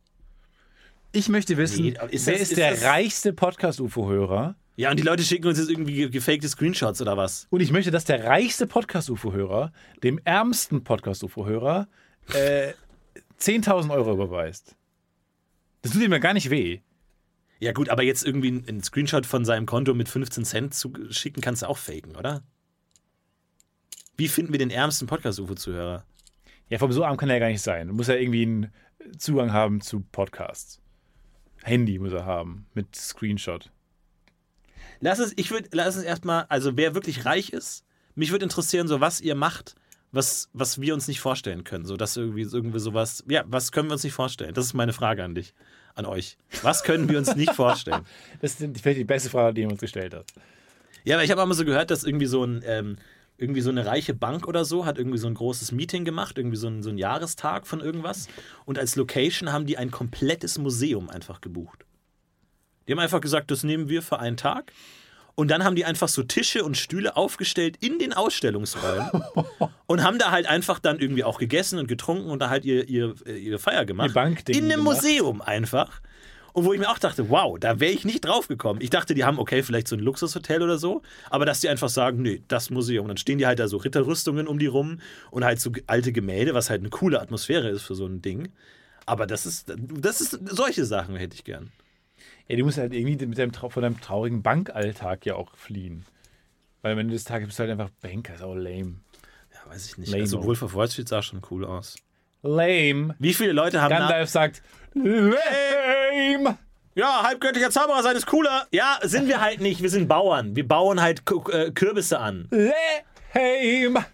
Ich möchte wissen, Nee, aber ist wer das- ist, ist der das- reichste Podcast-U F O-Hörer? Ja, und die Leute schicken uns jetzt irgendwie ge- gefakte Screenshots oder was? Und ich möchte, dass der reichste Podcast-U F O-Hörer dem ärmsten Podcast-U F O-Hörer äh, zehntausend Euro überweist. Das tut ihm ja gar nicht weh. Ja gut, aber jetzt irgendwie ein- ein Screenshot von seinem Konto mit fünfzehn Cent zu schicken, kannst du auch faken, oder? Wie finden wir den ärmsten Podcast-U F O-Zuhörer? Ja, vom so arm kann er ja gar nicht sein. Du musst ja irgendwie einen Zugang haben zu Podcasts. Handy muss er haben mit Screenshot. Lass es, ich würde, lass es erstmal, also wer wirklich reich ist, mich würde interessieren, so was ihr macht, was, was wir uns nicht vorstellen können. So, dass irgendwie, irgendwie sowas, ja, was können wir uns nicht vorstellen? Das ist meine Frage an dich, an euch. Was können wir uns nicht vorstellen? Das ist vielleicht die beste Frage, die jemand gestellt hat. Ja, aber ich habe auch mal so gehört, dass irgendwie so ein, ähm, irgendwie so eine reiche Bank oder so hat irgendwie so ein großes Meeting gemacht, irgendwie so ein, so ein Jahrestag von irgendwas. Und als Location haben die ein komplettes Museum einfach gebucht. Die haben einfach gesagt, das nehmen wir für einen Tag. Und dann haben die einfach so Tische und Stühle aufgestellt in den Ausstellungsräumen und haben da halt einfach dann irgendwie auch gegessen und getrunken und da halt ihr, ihr, ihre Feier gemacht. Die Bankdinge in einem gemacht. Museum einfach. Und wo ich mir auch dachte, wow, da wäre ich nicht drauf gekommen. Ich dachte, die haben, okay, vielleicht so ein Luxushotel oder so, aber dass die einfach sagen, nee, das Museum. Und dann stehen die halt da so Ritterrüstungen um die rum und halt so alte Gemälde, was halt eine coole Atmosphäre ist für so ein Ding. Aber das ist, das ist, solche Sachen hätte ich gern. Ja, du musst halt irgendwie mit deinem, von deinem traurigen Bankalltag ja auch fliehen. Weil am Ende des Tages bist du halt einfach Banker, ist auch lame. Ja, weiß ich nicht. Lame. Also Wolf of Wall Street sah schon cool aus. Lame. Wie viele Leute haben... Gandalf sagt, lame. Ja, halbgöttlicher Zauberer sein ist cooler. Ja, sind wir halt nicht. Wir sind Bauern. Wir bauen halt K- äh, Kürbisse an. Lame.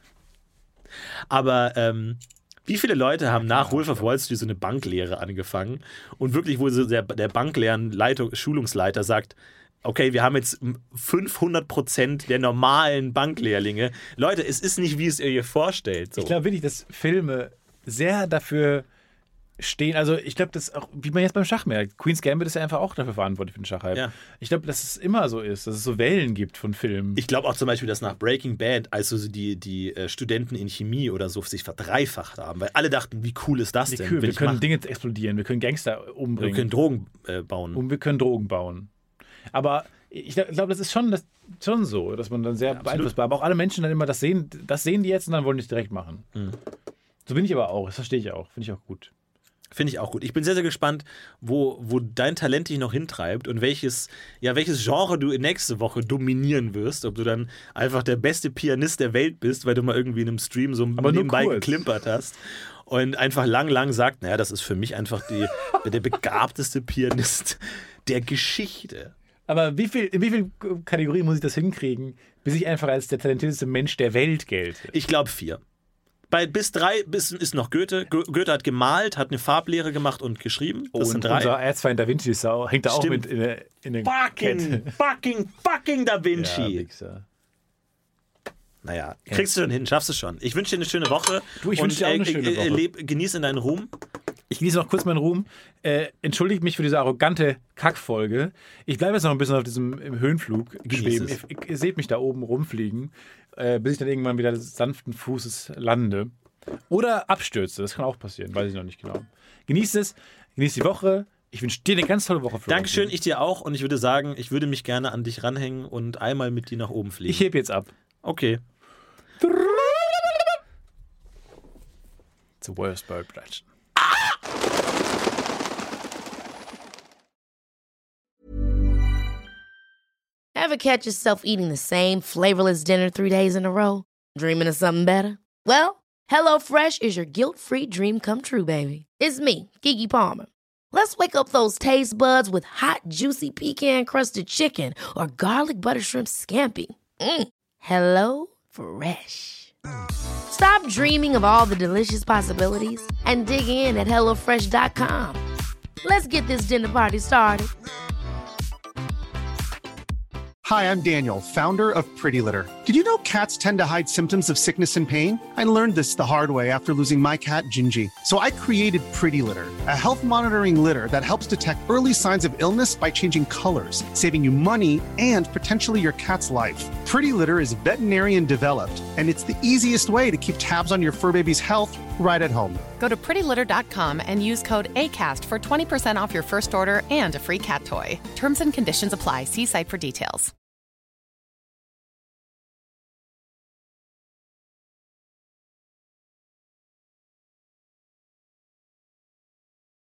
Aber ähm, wie viele Leute haben nach Wolf of Wall Street so eine Banklehre angefangen und wirklich, wo so der, der Banklehrer-Schulungsleiter sagt, okay, wir haben jetzt fünfhundert Prozent der normalen Banklehrlinge. Leute, es ist nicht, wie es ihr vorstellt. So. Ich glaube wirklich, dass Filme sehr dafür stehen, also ich glaube, das auch, wie man jetzt beim Schach merkt, Queen's Gambit ist ja einfach auch dafür verantwortlich für den Schachhype. Ja. Ich glaube, dass es immer so ist, dass es so Wellen gibt von Filmen. Ich glaube auch zum Beispiel, dass nach Breaking Bad, also die, die äh, Studenten in Chemie oder so sich verdreifacht haben, weil alle dachten, wie cool ist das Wie denn? cool, Will wir ich können machen. Dinge explodieren, wir können Gangster umbringen. Wir können Drogen äh, bauen. Und wir können Drogen bauen. Aber ich glaube, glaub, das ist schon, das, schon so, dass man dann sehr Ja, beeinflussbar, aber auch alle Menschen dann immer das sehen, das sehen die jetzt und dann wollen die es direkt machen. Mhm. So bin ich aber auch, das verstehe ich auch, finde ich auch gut. Finde ich auch gut. Ich bin sehr, sehr gespannt, wo, wo dein Talent dich noch hintreibt und welches, ja, welches Genre du nächste Woche dominieren wirst. Ob du dann einfach der beste Pianist der Welt bist, weil du mal irgendwie in einem Stream so Aber nur nebenbei kurz. geklimpert hast und einfach lang, lang sagt, naja, das ist für mich einfach die, der begabteste Pianist der Geschichte. Aber wie viel, in wie vielen Kategorien muss ich das hinkriegen, bis ich einfach als der talentierteste Mensch der Welt gelte? Ich glaube vier. Bei bis drei bis ist noch Goethe. Go- Goethe hat gemalt, hat eine Farblehre gemacht und geschrieben. Das und sind drei. unser Erzfeind Da Vinci ist auch, hängt da auch Stimmt. mit in der, in der Fucking, Kette. fucking, fucking Da Ja, Vinci. Wichser. Naja, kriegst du schon hin, schaffst du schon. Ich wünsche dir eine schöne Woche. Du, ich und wünsche dir auch eine schöne Woche. Leb, genieß in deinen Ruhm. Ich genieße noch kurz meinen Ruhm. Äh, entschuldigt mich für diese arrogante Kackfolge. Ich bleibe jetzt noch ein bisschen auf diesem im Höhenflug schweben. es. Ihr, ihr seht mich da oben rumfliegen, äh, bis ich dann irgendwann wieder sanften Fußes lande. Oder abstürze. Das kann auch passieren, weiß ich noch nicht genau. Genießt es, genießt die Woche. Ich wünsche dir eine ganz tolle Woche. Florian. Dankeschön, ich dir auch. Und ich würde sagen, ich würde mich gerne an dich ranhängen und einmal mit dir nach oben fliegen. Ich heb jetzt ab. Okay. It's the worst bird production. Ever catch yourself eating the same flavorless dinner three days in a row? Dreaming of something better? Well, HelloFresh is your guilt-free dream come true, baby. It's me, Keke Palmer. Let's wake up those taste buds with hot, juicy pecan-crusted chicken or garlic butter shrimp scampi. Mm. Hello Fresh. Stop dreaming of all the delicious possibilities and dig in at hello fresh dot com. Let's get this dinner party started. Hi, I'm Daniel, founder of Pretty Litter. Did you know cats tend to hide symptoms of sickness and pain? I learned this the hard way after losing my cat, Gingy. So I created Pretty Litter, a health monitoring litter that helps detect early signs of illness by changing colors, saving you money and potentially your cat's life. Pretty Litter is veterinarian developed, and it's the easiest way to keep tabs on your fur baby's health right at home. Go to pretty litter dot com and use code ACAST for twenty percent off your first order and a free cat toy. Terms and conditions apply. See site for details.